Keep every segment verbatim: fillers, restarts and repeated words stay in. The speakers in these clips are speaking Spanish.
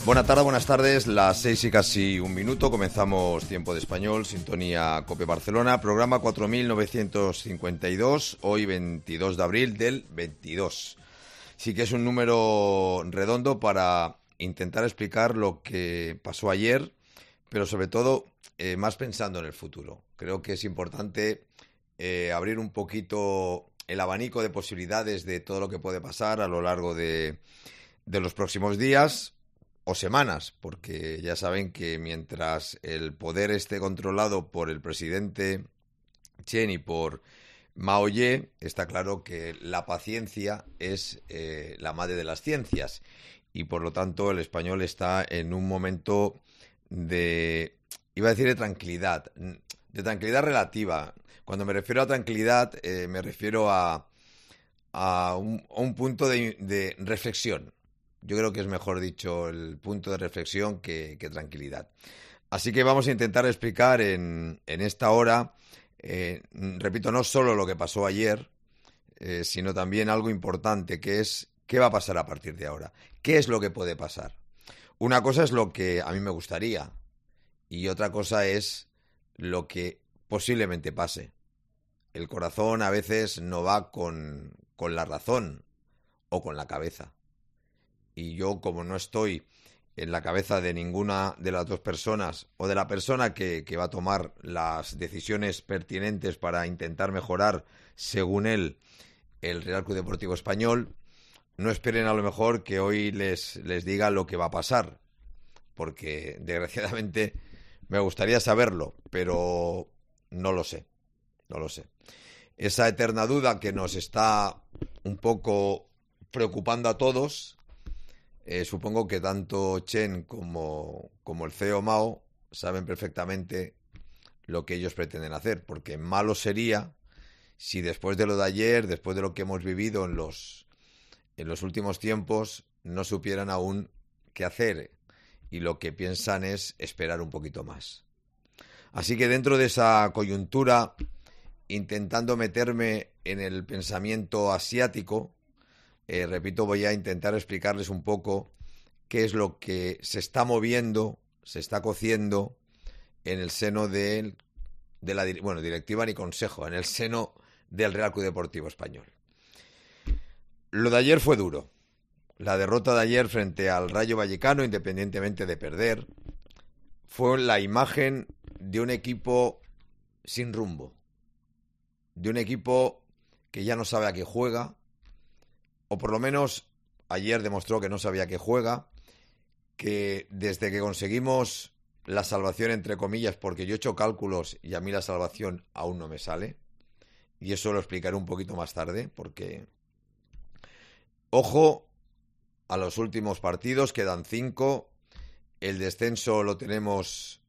Buenas tardes, buenas tardes, las seis y casi un minuto, comenzamos Tiempo de Español, sintonía COPE Barcelona, programa cuatro mil novecientos cincuenta y dos, hoy veintidós de abril del veintidós. Sí que es un número redondo para intentar explicar lo que pasó ayer, pero sobre todo eh, más pensando en el futuro. Creo que es importante eh, abrir un poquito el abanico de posibilidades de todo lo que puede pasar a lo largo de, de los próximos días o semanas, porque ya saben que mientras el poder esté controlado por el presidente Chen y por Mao Ye, está claro que la paciencia es eh, la madre de las ciencias y por lo tanto el español está en un momento de, iba a decir de tranquilidad, de tranquilidad relativa. Cuando me refiero a tranquilidad eh, me refiero a, a, un, a un punto de, de reflexión. Yo creo que es mejor dicho el punto de reflexión que, que tranquilidad. Así que vamos a intentar explicar en, en esta hora, eh, repito, no solo lo que pasó ayer, eh, sino también algo importante, que es qué va a pasar a partir de ahora. ¿Qué es lo que puede pasar? Una cosa es lo que a mí me gustaría y otra cosa es lo que posiblemente pase. El corazón a veces no va con, con la razón o con la cabeza. Y yo, como no estoy en la cabeza de ninguna de las dos personas o de la persona que, que va a tomar las decisiones pertinentes para intentar mejorar, según él, el Real Club Deportivo Español, no esperen a lo mejor que hoy les, les diga lo que va a pasar, porque desgraciadamente me gustaría saberlo, pero no lo sé, no lo sé. Esa eterna duda que nos está un poco preocupando a todos. Eh, supongo que tanto Chen como, como el C E O Mao saben perfectamente lo que ellos pretenden hacer, porque malo sería si después de lo de ayer, después de lo que hemos vivido en los, en los últimos tiempos, no supieran aún qué hacer y lo que piensan es esperar un poquito más. Así que dentro de esa coyuntura, intentando meterme en el pensamiento asiático, Eh, repito, voy a intentar explicarles un poco qué es lo que se está moviendo, se está cociendo en el seno de, de la bueno, directiva ni consejo, en el seno del Real Club Deportivo Español. Lo de ayer fue duro. La derrota de ayer frente al Rayo Vallecano, independientemente de perder, fue la imagen de un equipo sin rumbo, de un equipo que ya no sabe a qué juega, o por lo menos ayer demostró que no sabía qué juega, que desde que conseguimos la salvación, entre comillas, porque yo he hecho cálculos y a mí la salvación aún no me sale, y eso lo explicaré un poquito más tarde, porque ojo a los últimos partidos, quedan cinco, el descenso lo tenemos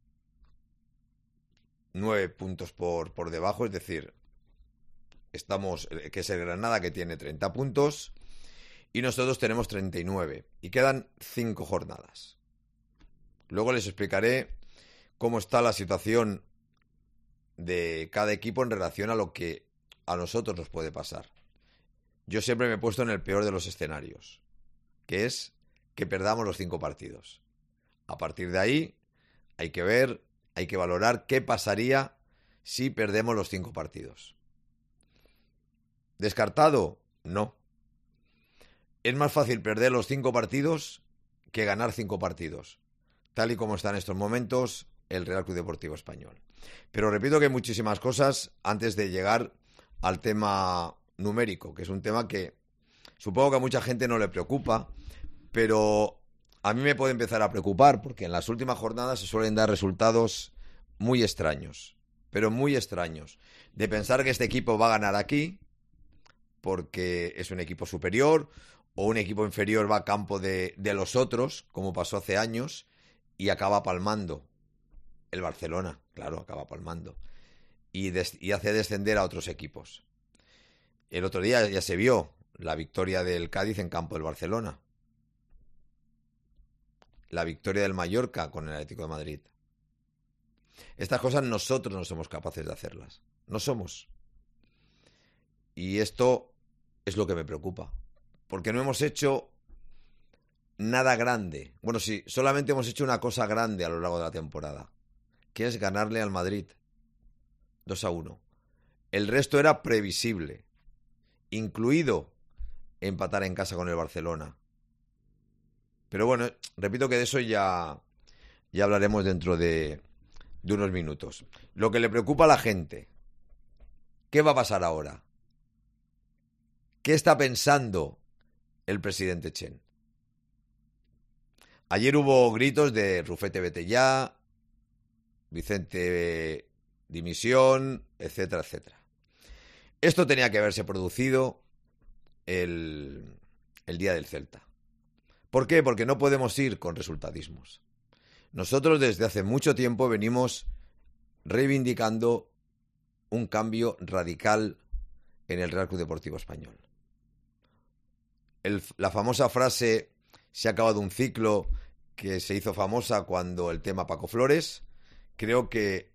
nueve puntos por, por debajo, es decir, estamos, que es el Granada que tiene treinta puntos, y nosotros tenemos treinta y nueve. Y quedan cinco jornadas. Luego les explicaré cómo está la situación de cada equipo en relación a lo que a nosotros nos puede pasar. Yo siempre me he puesto en el peor de los escenarios, que es que perdamos los cinco partidos. A partir de ahí hay que ver, hay que valorar qué pasaría si perdemos los cinco partidos. ¿Descartado? No. Es más fácil perder los cinco partidos que ganar cinco partidos, tal y como está en estos momentos el Real Club Deportivo Español. Pero repito que hay muchísimas cosas antes de llegar al tema numérico, que es un tema que supongo que a mucha gente no le preocupa, pero a mí me puede empezar a preocupar porque en las últimas jornadas se suelen dar resultados muy extraños, pero muy extraños, de pensar que este equipo va a ganar aquí porque es un equipo superior, o un equipo inferior va a campo de, de los otros, como pasó hace años, y acaba palmando. El Barcelona, claro, acaba palmando. Y, des, y hace descender a otros equipos. El otro día ya se vio la victoria del Cádiz en campo del Barcelona. La victoria del Mallorca con el Atlético de Madrid. Estas cosas nosotros no somos capaces de hacerlas. No somos. Y esto es lo que me preocupa. Porque no hemos hecho nada grande. Bueno, sí, solamente hemos hecho una cosa grande a lo largo de la temporada, que es ganarle al Madrid dos a uno. El resto era previsible, incluido empatar en casa con el Barcelona. Pero bueno, repito que de eso ya, ya hablaremos dentro de, de unos minutos. Lo que le preocupa a la gente, ¿qué va a pasar ahora? ¿Qué está pensando el presidente Chen? Ayer hubo gritos de Rufete vete ya, Vicente dimisión, etcétera, etcétera. Esto tenía que haberse producido el, el día del Celta. ¿Por qué? Porque no podemos ir con resultadismos. Nosotros desde hace mucho tiempo venimos reivindicando un cambio radical en el Real Club Deportivo Español. El, la famosa frase "se ha acabado un ciclo", que se hizo famosa cuando el tema Paco Flores, creo que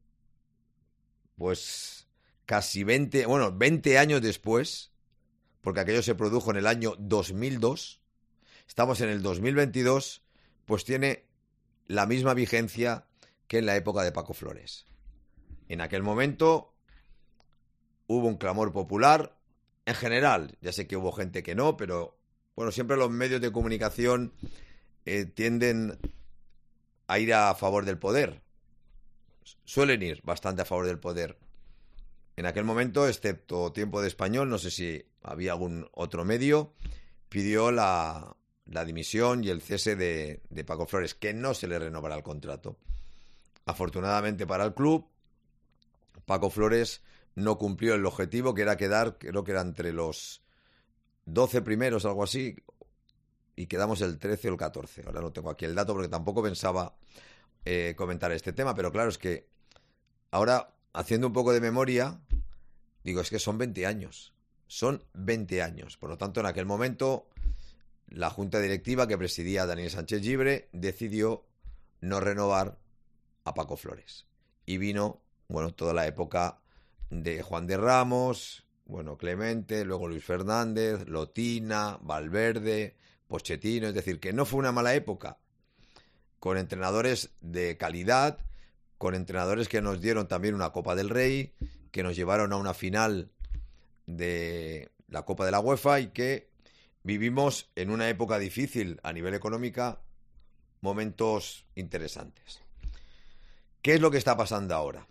pues casi veinte, bueno, veinte años después, porque aquello se produjo en el año dos mil dos, estamos en el dos mil veintidós, pues tiene la misma vigencia que en la época de Paco Flores. En aquel momento hubo un clamor popular, en general, ya sé que hubo gente que no, pero bueno, siempre los medios de comunicación eh, tienden a ir a favor del poder. Suelen ir bastante a favor del poder. En aquel momento, excepto Tiempo de Español, no sé si había algún otro medio, pidió la, la dimisión y el cese de, de Paco Flores, que no se le renovara el contrato. Afortunadamente para el club, Paco Flores no cumplió el objetivo, que era quedar, creo que era entre los doce primeros, algo así, y quedamos el trece o el catorce. Ahora no tengo aquí el dato porque tampoco pensaba eh, comentar este tema, pero claro, es que ahora, haciendo un poco de memoria, digo, es que son veinte años. Son veinte años. Por lo tanto, en aquel momento, la junta directiva que presidía Daniel Sánchez Llibre decidió no renovar a Paco Flores. Y vino, bueno, toda la época de Juan de Ramos, bueno, Clemente, luego Luis Fernández, Lotina, Valverde, Pochettino. Es decir, que no fue una mala época, con entrenadores de calidad, con entrenadores que nos dieron también una Copa del Rey, que nos llevaron a una final de la Copa de la UEFA y que vivimos en una época difícil a nivel económica, momentos interesantes. ¿Qué es lo que está pasando ahora?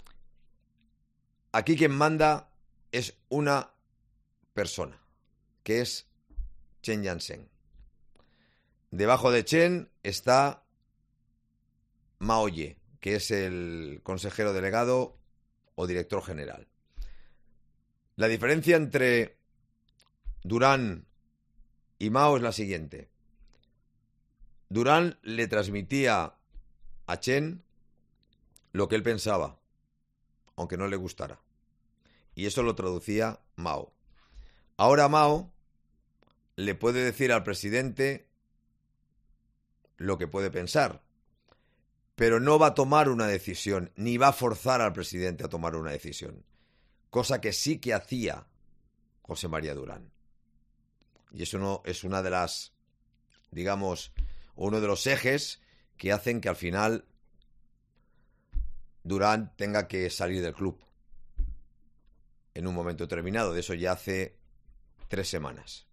Aquí quien manda es una persona, que es Chen Yansheng. Debajo de Chen está Mao Ye, que es el consejero delegado o director general. La diferencia entre Durán y Mao es la siguiente. Durán le transmitía a Chen lo que él pensaba, aunque no le gustara. Y eso lo traducía Mao. Ahora Mao le puede decir al presidente lo que puede pensar, pero no va a tomar una decisión, ni va a forzar al presidente a tomar una decisión. Cosa que sí que hacía José María Durán. Y eso no es una de las, digamos, uno de los ejes que hacen que al final Durán tenga que salir del club en un momento determinado. De eso ya hace tres semanas.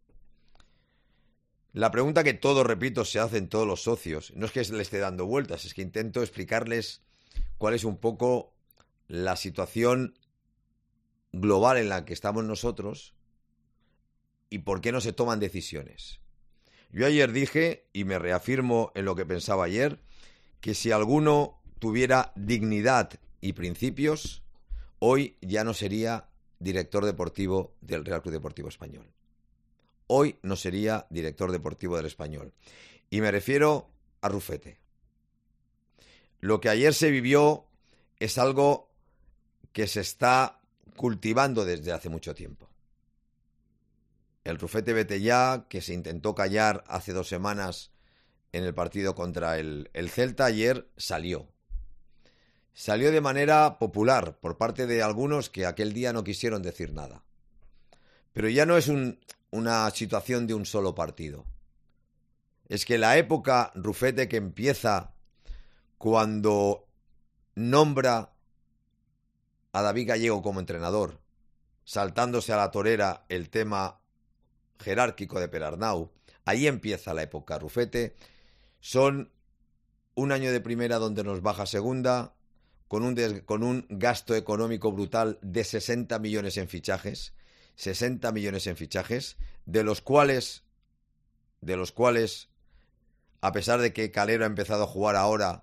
La pregunta que todos, repito, se hacen todos los socios, no es que le esté dando vueltas, es que intento explicarles cuál es un poco la situación global en la que estamos nosotros y por qué no se toman decisiones. Yo ayer dije, y me reafirmo en lo que pensaba ayer, que si alguno tuviera dignidad y principios, hoy ya no sería director deportivo del Real Club Deportivo Español. Hoy no sería director deportivo del Español. Y me refiero a Rufete. Lo que ayer se vivió es algo que se está cultivando desde hace mucho tiempo. El Rufete vete ya, que se intentó callar hace dos semanas en el partido contra el, el Celta, ayer salió. Salió de manera popular por parte de algunos que aquel día no quisieron decir nada. Pero ya no es un, una situación de un solo partido. es que la época Rufete, que empieza cuando nombra a David Gallego como entrenador, saltándose a la torera el tema jerárquico de Perarnau, ahí empieza la época Rufete. Son un año de primera donde nos baja segunda, con un, des, con un gasto económico brutal de sesenta millones en fichajes, sesenta millones en fichajes, de los cuales, de los cuales, a pesar de que Calero ha empezado a jugar ahora,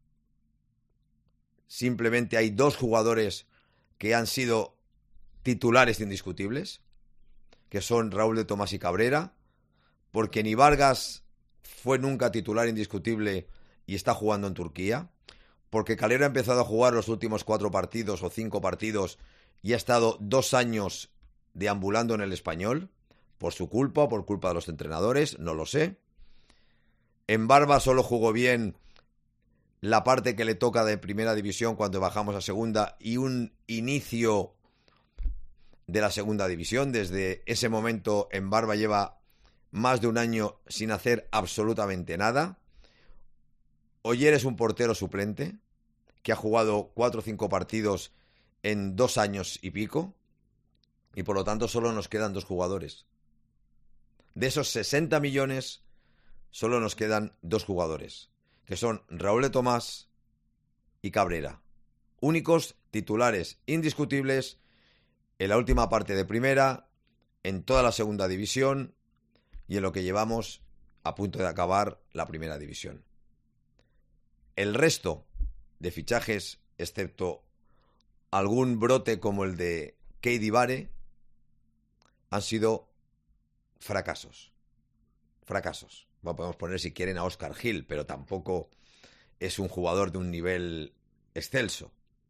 simplemente hay dos jugadores que han sido titulares indiscutibles, que son Raúl de Tomás y Cabrera, porque ni Vargas fue nunca titular indiscutible y está jugando en Turquía, porque Calero ha empezado a jugar los últimos cuatro partidos o cinco partidos y ha estado dos años deambulando en el Español, por su culpa o por culpa de los entrenadores, no lo sé. En Barba solo jugó bien la parte que le toca de primera división cuando bajamos a segunda y un inicio de la segunda división. Desde ese momento en Barba lleva más de un año sin hacer absolutamente nada. Oyer es un portero suplente que ha jugado cuatro o cinco partidos en dos años y pico y por lo tanto solo nos quedan dos jugadores. De esos sesenta millones solo nos quedan dos jugadores, que son Raúl de Tomás y Cabrera, únicos titulares indiscutibles en la última parte de primera, en toda la segunda división y en lo que llevamos a punto de acabar la primera división. El resto de fichajes, excepto algún brote como el de Keidi Bare, han sido fracasos. Fracasos. Bueno, podemos poner si quieren a Óscar Gil, pero tampoco es un jugador de un nivel excelso.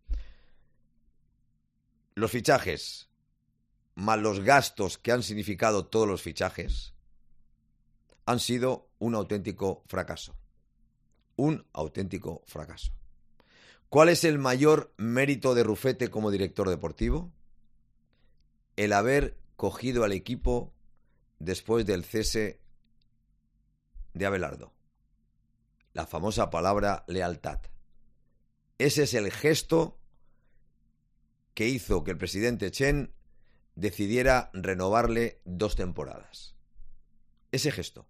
Los fichajes, más los gastos que han significado todos los fichajes, han sido un auténtico fracaso. Un auténtico fracaso. ¿Cuál es el mayor mérito de Rufete como director deportivo? El haber cogido al equipo después del cese de Abelardo. La famosa palabra lealtad. Ese es el gesto que hizo que el presidente Chen decidiera renovarle dos temporadas. Ese gesto.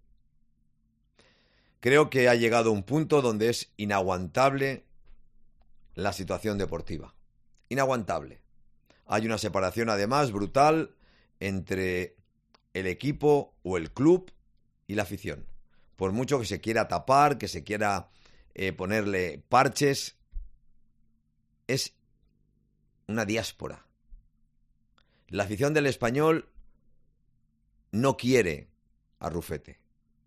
Creo que ha llegado a un punto donde es inaguantable la situación deportiva. Inaguantable. Hay una separación además brutal entre el equipo o el club y la afición. Por mucho que se quiera tapar, que se quiera eh, ponerle parches, es una diáspora. La afición del Español no quiere a Rufete.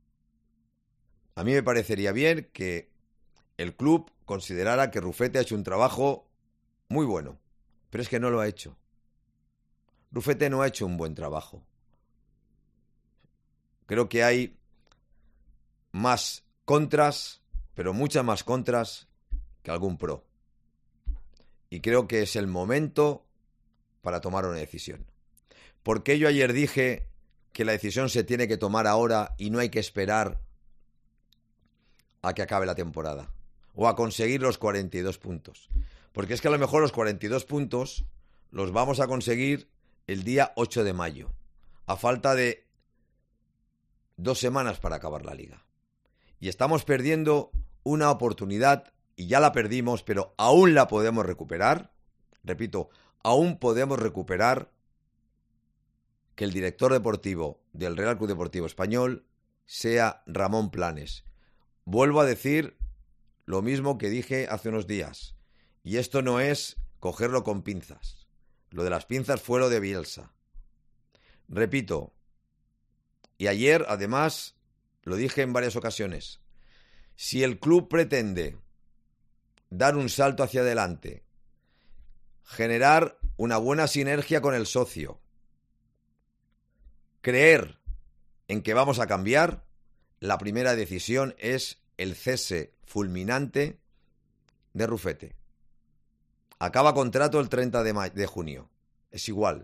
A mí me parecería bien que el club considerara que Rufete ha hecho un trabajo muy bueno, pero es que no lo ha hecho. Rufete no ha hecho un buen trabajo. Creo que hay más contras, pero muchas más contras que algún pro. Y creo que es el momento para tomar una decisión. Porque yo ayer dije que la decisión se tiene que tomar ahora y no hay que esperar a que acabe la temporada o a conseguir los cuarenta y dos puntos. Porque es que a lo mejor los cuarenta y dos puntos los vamos a conseguir el día ocho de mayo, a falta de dos semanas para acabar la liga. Y estamos perdiendo una oportunidad, y ya la perdimos, pero aún la podemos recuperar. Repito, aún podemos recuperar que el director deportivo del Real Club Deportivo Español sea Ramón Planes. Vuelvo a decir lo mismo que dije hace unos días, y esto no es cogerlo con pinzas. Lo de las pinzas fue lo de Bielsa. Repito, y ayer además lo dije en varias ocasiones, si el club pretende dar un salto hacia adelante, generar una buena sinergia con el socio, creer en que vamos a cambiar, la primera decisión es el cese fulminante de Rufete. Acaba contrato el treinta de, ma- de junio. Es igual.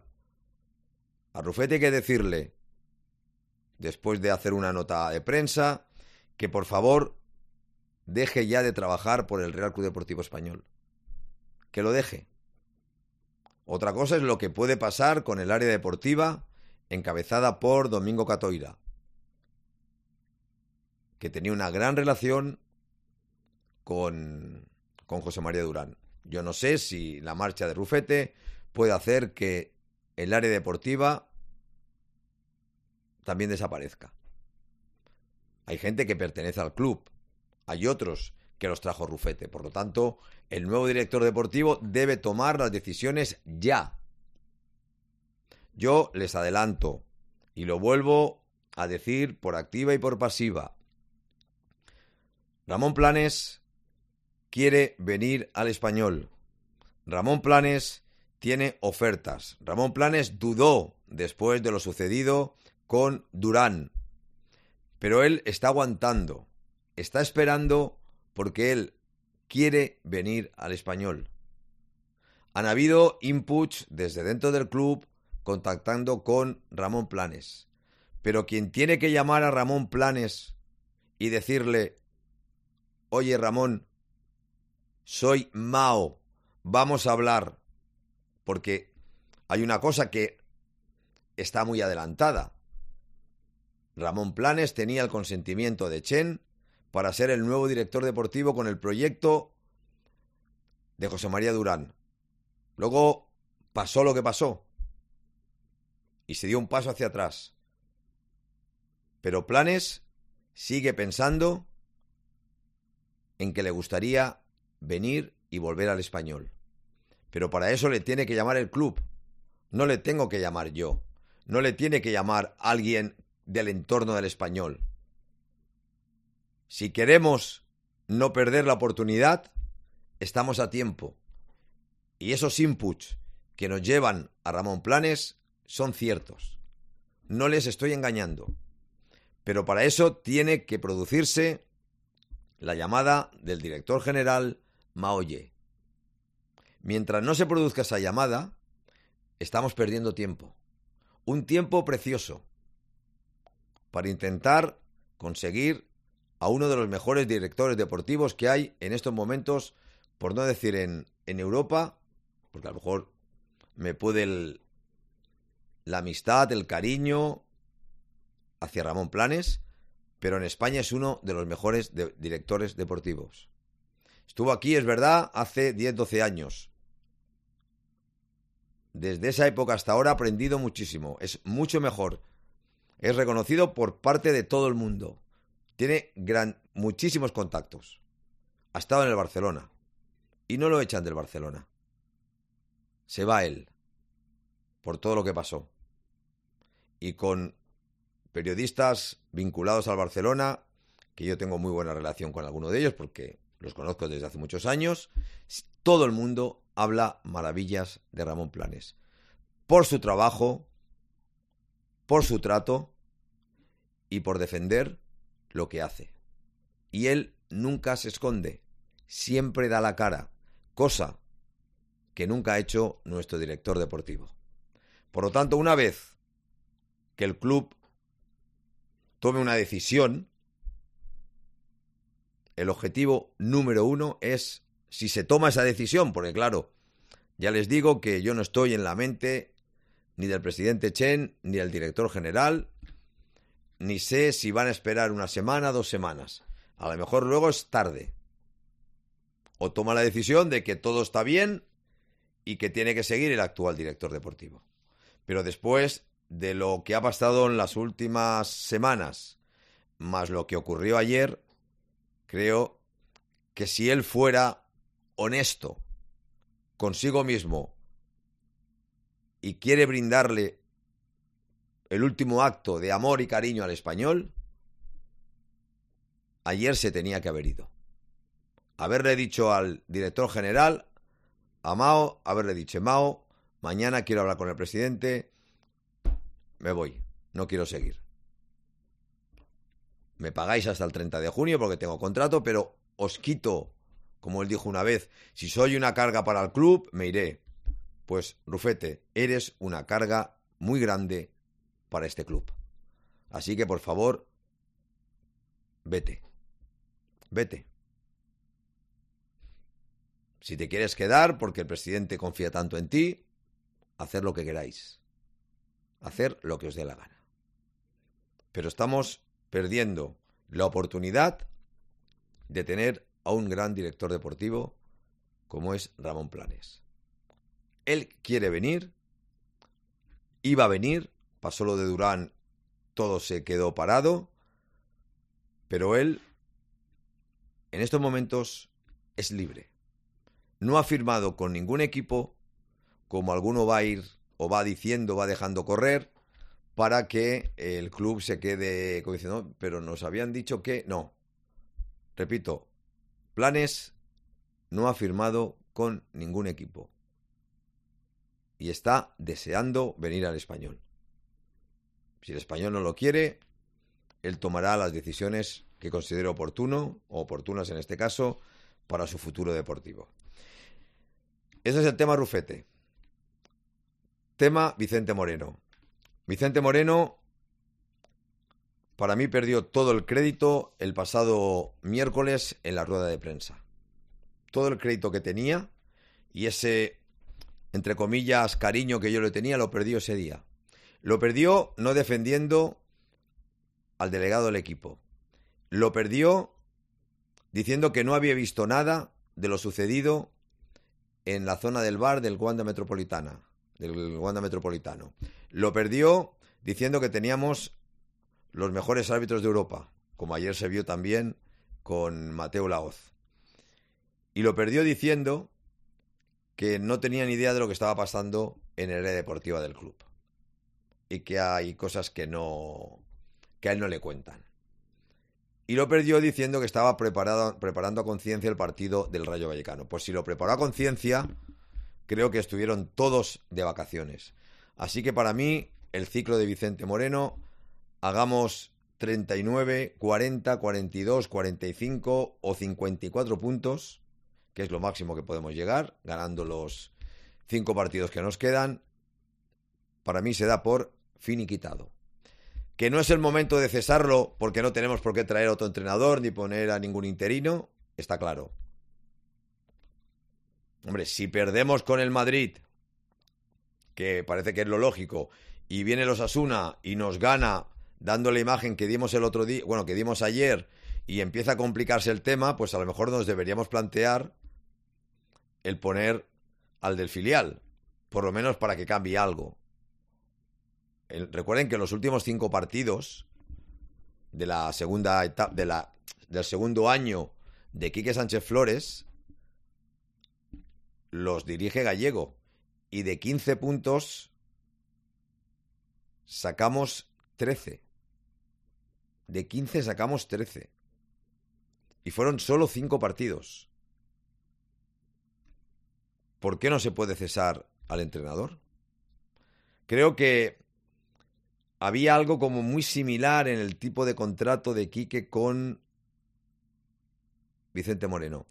A Rufete hay que decirle, después de hacer una nota de prensa, que por favor deje ya de trabajar por el Real Club Deportivo Español. Que lo deje. Otra cosa es lo que puede pasar con el área deportiva encabezada por Domingo Catoira, que tenía una gran relación con, con José María Durán. Yo no sé si la marcha de Rufete puede hacer que el área deportiva también desaparezca. Hay gente que pertenece al club, hay otros que los trajo Rufete. Por lo tanto, el nuevo director deportivo debe tomar las decisiones ya. Yo les adelanto, y lo vuelvo a decir por activa y por pasiva, Ramón Planes quiere venir al Español. Ramón Planes tiene ofertas. Ramón Planes dudó después de lo sucedido con Durán, pero él está aguantando, está esperando porque él quiere venir al Español. Han habido inputs desde dentro del club contactando con Ramón Planes, pero quien tiene que llamar a Ramón Planes y decirle: oye Ramón, soy Mao, vamos a hablar, porque hay una cosa que está muy adelantada. Ramón Planes tenía el consentimiento de Chen para ser el nuevo director deportivo con el proyecto de José María Durán. Luego pasó lo que pasó y se dio un paso hacia atrás. Pero Planes sigue pensando en que le gustaría venir y volver al Español. Pero para eso le tiene que llamar el club. No le tengo que llamar yo. No le tiene que llamar alguien del entorno del Español. Si queremos no perder la oportunidad, estamos a tiempo. Y esos inputs que nos llevan a Ramón Planes son ciertos. No les estoy engañando. Pero para eso tiene que producirse la llamada del director general Mao Ye. Mientras no se produzca esa llamada, estamos perdiendo tiempo. Un tiempo precioso para intentar conseguir a uno de los mejores directores deportivos que hay en estos momentos, por no decir en, en Europa, porque a lo mejor me puede el, la amistad, el cariño hacia Ramón Planes, pero en España es uno de los mejores de, directores deportivos. Estuvo aquí, es verdad, hace diez, doce años. Desde esa época hasta ahora ha aprendido muchísimo. Es mucho mejor. Es reconocido por parte de todo el mundo. Tiene gran, muchísimos contactos. Ha estado en el Barcelona. Y no lo echan del Barcelona. Se va él. Por todo lo que pasó. Y con periodistas vinculados al Barcelona, que yo tengo muy buena relación con alguno de ellos porque los conozco desde hace muchos años, todo el mundo habla maravillas de Ramón Planes. Por su trabajo, por su trato y por defender lo que hace. Y él nunca se esconde, siempre da la cara, cosa que nunca ha hecho nuestro director deportivo. Por lo tanto, una vez que el club tome una decisión, el objetivo número uno es, si se toma esa decisión, porque claro, ya les digo que yo no estoy en la mente ni del presidente Chen, ni del director general, ni sé si van a esperar una semana, dos semanas. A lo mejor luego es tarde. O toma la decisión de que todo está bien y que tiene que seguir el actual director deportivo. Pero después de lo que ha pasado en las últimas semanas, más lo que ocurrió ayer, creo que si él fuera honesto consigo mismo y quiere brindarle el último acto de amor y cariño al Español, ayer se tenía que haber ido. Haberle dicho al director general, a Mao, haberle dicho: Mao, mañana quiero hablar con el presidente, me voy, no quiero seguir. Me pagáis hasta el treinta de junio porque tengo contrato, pero os quito, como él dijo una vez, si soy una carga para el club, me iré. Pues, Rufete, eres una carga muy grande para este club. Así que, por favor, vete. vete. Si te quieres quedar porque el presidente confía tanto en ti, hacer lo que queráis. Hacer lo que os dé la gana. Pero estamos perdiendo la oportunidad de tener a un gran director deportivo como es Ramón Planes. Él quiere venir, iba a venir, pasó lo de Durán, todo se quedó parado, pero él en estos momentos es libre. No ha firmado con ningún equipo, como alguno va a ir o va diciendo, va dejando correr, para que el club se quede como diciendo, pero nos habían dicho que no. Repito, Planes no ha firmado con ningún equipo y está deseando venir al Español. Si el Español no lo quiere, él tomará las decisiones que considere oportuno, o oportunas en este caso, para su futuro deportivo. Ese es el tema Rufete. Tema Vicente Moreno. Vicente Moreno, para mí, perdió todo el crédito el pasado miércoles en la rueda de prensa. Todo el crédito que tenía y ese, entre comillas, cariño que yo le tenía, lo perdió ese día. Lo perdió no defendiendo al delegado del equipo. Lo perdió diciendo que no había visto nada de lo sucedido en la zona del bar del Wanda Metropolitana, del Wanda Metropolitano. Lo perdió diciendo que teníamos los mejores árbitros de Europa, como ayer se vio también con Mateo Laoz. Y lo perdió diciendo que no tenía ni idea de lo que estaba pasando en el área deportiva del club. Y que hay cosas que no que a él no le cuentan. Y lo perdió diciendo que estaba preparado, preparando a conciencia el partido del Rayo Vallecano. Pues si lo preparó a conciencia, creo que estuvieron todos de vacaciones. Así que para mí, el ciclo de Vicente Moreno, hagamos treinta y nueve, cuarenta, cuarenta y dos, cuarenta y cinco o cincuenta y cuatro puntos, que es lo máximo que podemos llegar, ganando los cinco partidos que nos quedan. Para mí se da por finiquitado. Que no es el momento de cesarlo porque no tenemos por qué traer a otro entrenador ni poner a ningún interino, está claro. Hombre, si perdemos con el Madrid, que parece que es lo lógico, y viene el Osasuna y nos gana dando la imagen que dimos el otro día, bueno, que dimos ayer, y empieza a complicarse el tema, pues a lo mejor nos deberíamos plantear el poner al del filial, por lo menos para que cambie algo. El, recuerden que en los últimos cinco partidos de la segunda etapa, de la, del segundo año de Quique Sánchez Flores, los dirige Gallego, y de quince puntos sacamos trece. De quince sacamos trece. Y fueron solo cinco partidos. ¿Por qué no se puede cesar al entrenador? Creo que había algo como muy similar en el tipo de contrato de Quique con Vicente Moreno.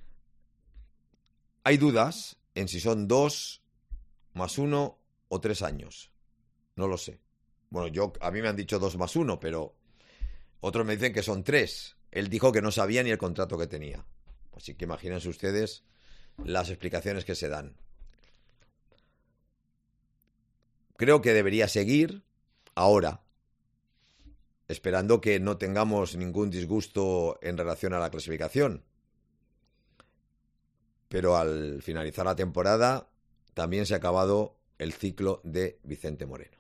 Hay dudas en si son dos más uno o tres años. No lo sé. Bueno, yo a mí me han dicho dos más uno, pero otros me dicen que son tres. Él dijo que no sabía ni el contrato que tenía. Así que imagínense ustedes las explicaciones que se dan. Creo que debería seguir ahora, esperando que no tengamos ningún disgusto en relación a la clasificación. Pero al finalizar la temporada también se ha acabado el ciclo de Vicente Moreno.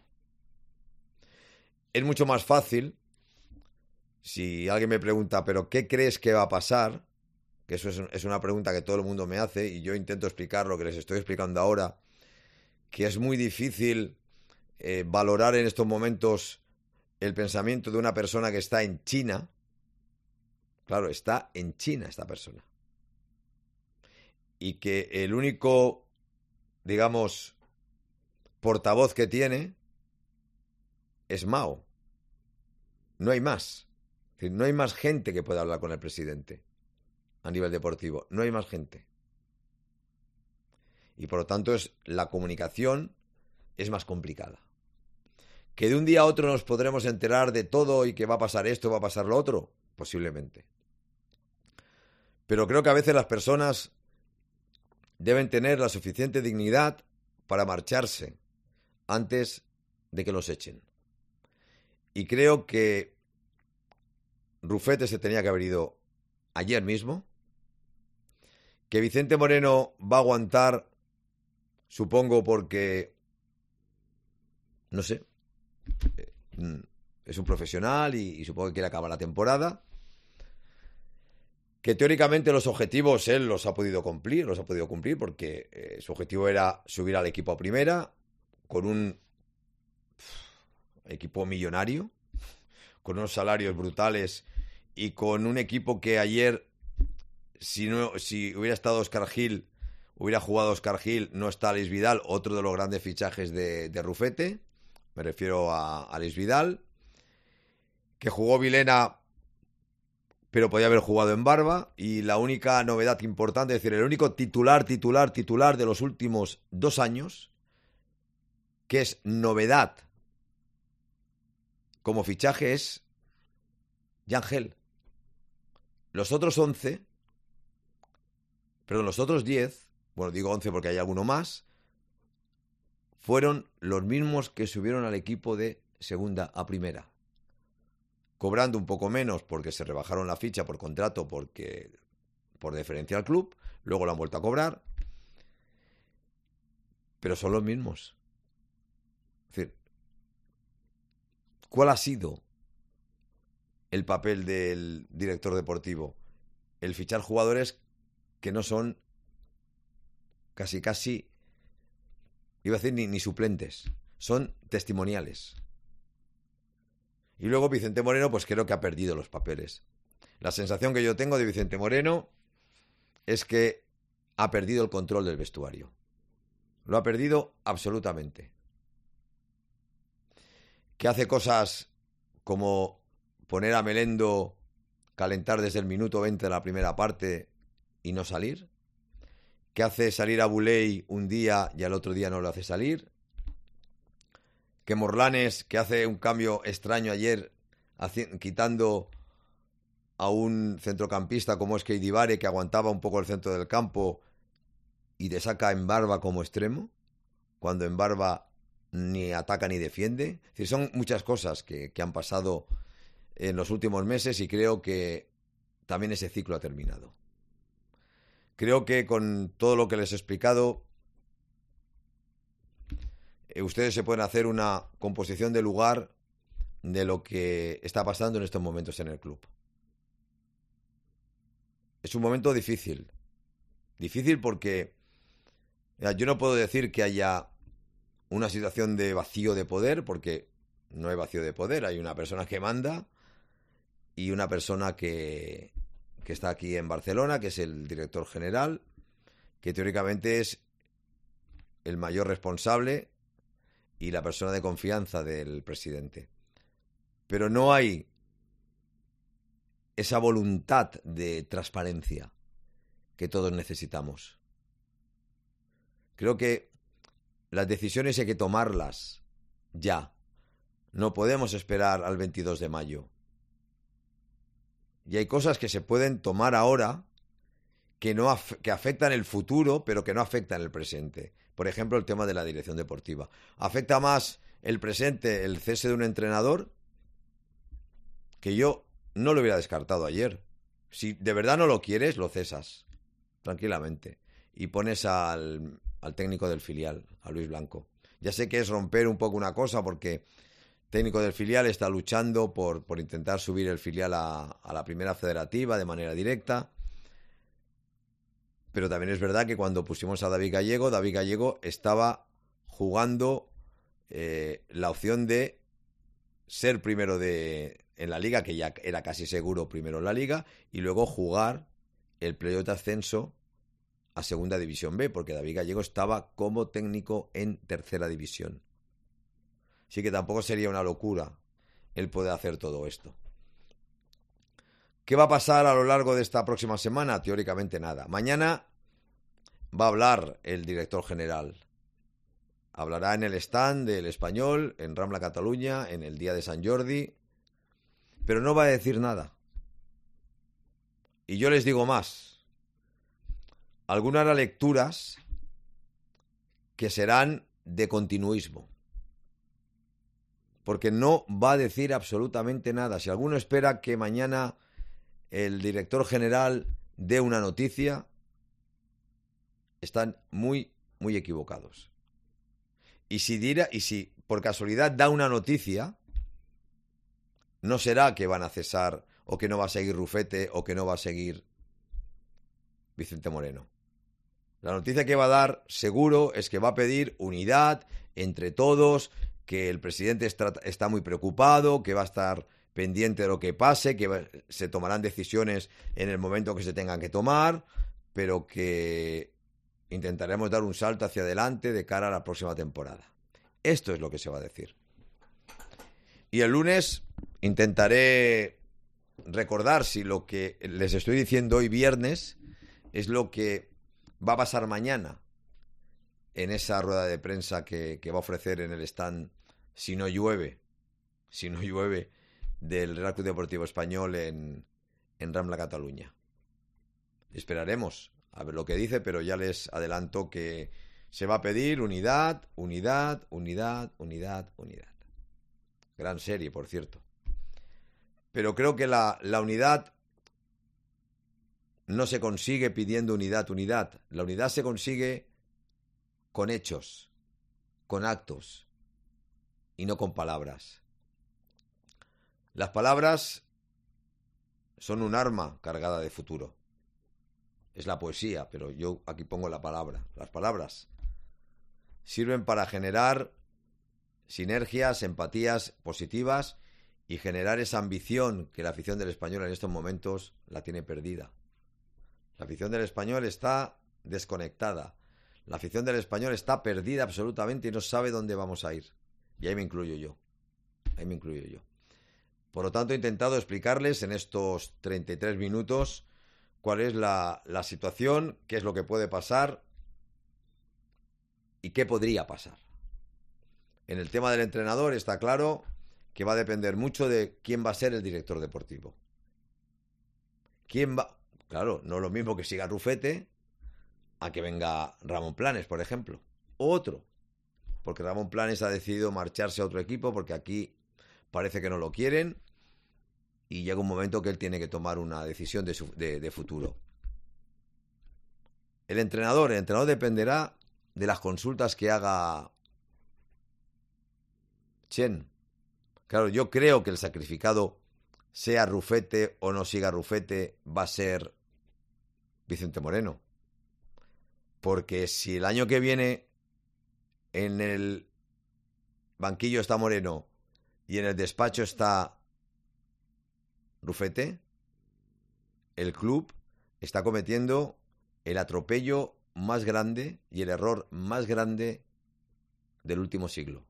Es mucho más fácil, si alguien me pregunta, ¿pero qué crees que va a pasar? Que eso es, es una pregunta que todo el mundo me hace y yo intento explicar lo que les estoy explicando ahora, que es muy difícil eh, valorar en estos momentos el pensamiento de una persona que está en China. Claro, está en China esta persona. Y que el único, digamos, portavoz que tiene es Mao. No hay más. Es decir, no hay más gente que pueda hablar con el presidente a nivel deportivo. No hay más gente. Y por lo tanto es, la comunicación es más complicada. ¿Que de un día a otro nos podremos enterar de todo y que va a pasar esto, va a pasar lo otro? Posiblemente. Pero creo que a veces las personas deben tener la suficiente dignidad para marcharse antes de que los echen. Y creo que Rufete se tenía que haber ido ayer mismo, que Vicente Moreno va a aguantar, supongo porque, no sé, es un profesional y, y supongo que quiere acabar la temporada, que teóricamente los objetivos él los ha podido cumplir, los ha podido cumplir porque eh, su objetivo era subir al equipo a primera con un pff, equipo millonario, con unos salarios brutales y con un equipo que ayer, si no, si hubiera estado Óscar Gil, hubiera jugado Óscar Gil, no está Alex Vidal, otro de los grandes fichajes de, de Rufete, me refiero a, a Alex Vidal, que jugó Vilena, pero podía haber jugado en Barba, y la única novedad importante, es decir, el único titular, titular, titular de los últimos dos años, que es novedad como fichaje, es Yangel. Los otros once, perdón, los otros diez, bueno, digo once porque hay alguno más, fueron los mismos que subieron al equipo de segunda a primera, cobrando un poco menos porque se rebajaron la ficha por contrato, porque por deferencia al club, luego lo han vuelto a cobrar, pero son los mismos. Es decir, ¿cuál ha sido el papel del director deportivo? El fichar jugadores que no son casi casi, iba a decir ni, ni suplentes, son testimoniales. Y luego Vicente Moreno, pues creo que ha perdido los papeles. La sensación que yo tengo de Vicente Moreno es que ha perdido el control del vestuario. Lo ha perdido absolutamente. Que hace cosas como poner a Melendo, calentar desde el minuto veinte de la primera parte y no salir. Que hace salir a Buley un día y al otro día no lo hace salir. Que Morlanes, que hace un cambio extraño ayer, haci- quitando a un centrocampista como es Keidibare, que aguantaba un poco el centro del campo, y te saca en Barba como extremo, cuando en Barba ni ataca ni defiende. Es decir, son muchas cosas que, que han pasado en los últimos meses y creo que también ese ciclo ha terminado. Creo que con todo lo que les he explicado, ustedes se pueden hacer una composición de lugar de lo que está pasando en estos momentos en el club. Es un momento difícil. Difícil porque yo no puedo decir que haya una situación de vacío de poder, porque no hay vacío de poder. Hay una persona que manda y una persona que, que está aquí en Barcelona, que es el director general, que teóricamente es el mayor responsable y la persona de confianza del presidente. Pero no hay esa voluntad de transparencia que todos necesitamos. Creo que las decisiones hay que tomarlas ya. No podemos esperar al veintidós de mayo. Y hay cosas que se pueden tomar ahora que, no af- que afectan el futuro, pero que no afectan el presente. Por ejemplo, el tema de la dirección deportiva. ¿Afecta más el presente el cese de un entrenador? Que yo no lo hubiera descartado ayer. Si de verdad no lo quieres, lo cesas tranquilamente y pones al, al técnico del filial, a Luis Blanco. Ya sé que es romper un poco una cosa porque el técnico del filial está luchando por, por intentar subir el filial a, a la primera federativa de manera directa. Pero también es verdad que cuando pusimos a David Gallego, David Gallego estaba jugando eh, la opción de ser primero de, en la liga, que ya era casi seguro primero en la liga, y luego jugar el playoff de ascenso a segunda división B, porque David Gallego estaba como técnico en tercera división. Así que tampoco sería una locura el poder hacer todo esto. ¿Qué va a pasar a lo largo de esta próxima semana? Teóricamente nada. Mañana va a hablar el director general. Hablará en el stand del Español, en Rambla Cataluña, en el día de San Jordi, pero no va a decir nada. Y yo les digo más. algunas lecturas que serán de continuismo, porque no va a decir absolutamente nada. Si alguno espera que mañana el director general dé una noticia, están muy, muy equivocados. Y si dirá, y si por casualidad da una noticia, no será que van a cesar o que no va a seguir Rufete o que no va a seguir Vicente Moreno. La noticia que va a dar seguro es que va a pedir unidad entre todos, que el presidente está, está muy preocupado, que va a estar pendiente de lo que pase, que va, se tomarán decisiones en el momento que se tengan que tomar, pero que intentaremos dar un salto hacia adelante de cara a la próxima temporada. Esto es lo que se va a decir. Y el lunes intentaré recordar si lo que les estoy diciendo hoy viernes es lo que va a pasar mañana en esa rueda de prensa que, que va a ofrecer en el stand, si no llueve, si no llueve, del Real Club Deportivo Español en, en Rambla, Cataluña. Esperaremos a ver lo que dice, pero ya les adelanto que se va a pedir unidad, unidad, unidad, unidad, unidad. Gran serie, por cierto. Pero creo que la, la unidad no se consigue pidiendo unidad, unidad. La unidad se consigue con hechos, con actos y no con palabras. Las palabras son un arma cargada de futuro. Es la poesía, pero yo aquí pongo la palabra. Las palabras sirven para generar sinergias, empatías positivas y generar esa ambición que la afición del Español en estos momentos la tiene perdida. La afición del Español está desconectada. La afición del Español está perdida absolutamente y no sabe dónde vamos a ir. Y ahí me incluyo yo. Ahí me incluyo yo. Por lo tanto, he intentado explicarles en estos treinta y tres minutos cuál es la, la situación, qué es lo que puede pasar y qué podría pasar. En el tema del entrenador está claro que va a depender mucho de quién va a ser el director deportivo. ¿Quién va? Claro, no es lo mismo que siga Rufete a que venga Ramón Planes, por ejemplo. O otro. Porque Ramón Planes ha decidido marcharse a otro equipo porque aquí parece que no lo quieren y llega un momento que él tiene que tomar una decisión de, su, de, de futuro. El entrenador, el entrenador dependerá de las consultas que haga Chen. Claro, yo creo que el sacrificado, sea Rufete o no siga Rufete, va a ser Vicente Moreno. Porque si el año que viene en el banquillo está Moreno y en el despacho está Rufete, el club está cometiendo el atropello más grande y el error más grande del último siglo.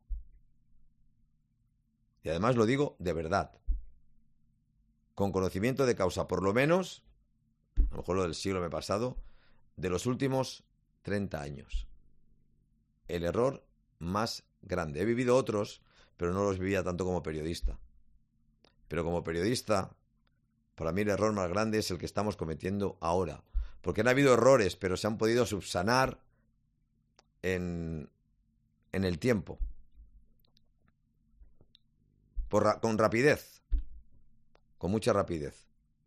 Y además lo digo de verdad, con conocimiento de causa, por lo menos, a lo mejor lo del siglo me pasado, de los últimos treinta años. El error más grande. He vivido otros, pero no los vivía tanto como periodista. Pero como periodista, para mí el error más grande es el que estamos cometiendo ahora. Porque han habido errores, pero se han podido subsanar en, en el tiempo. Por, con rapidez. Con mucha rapidez.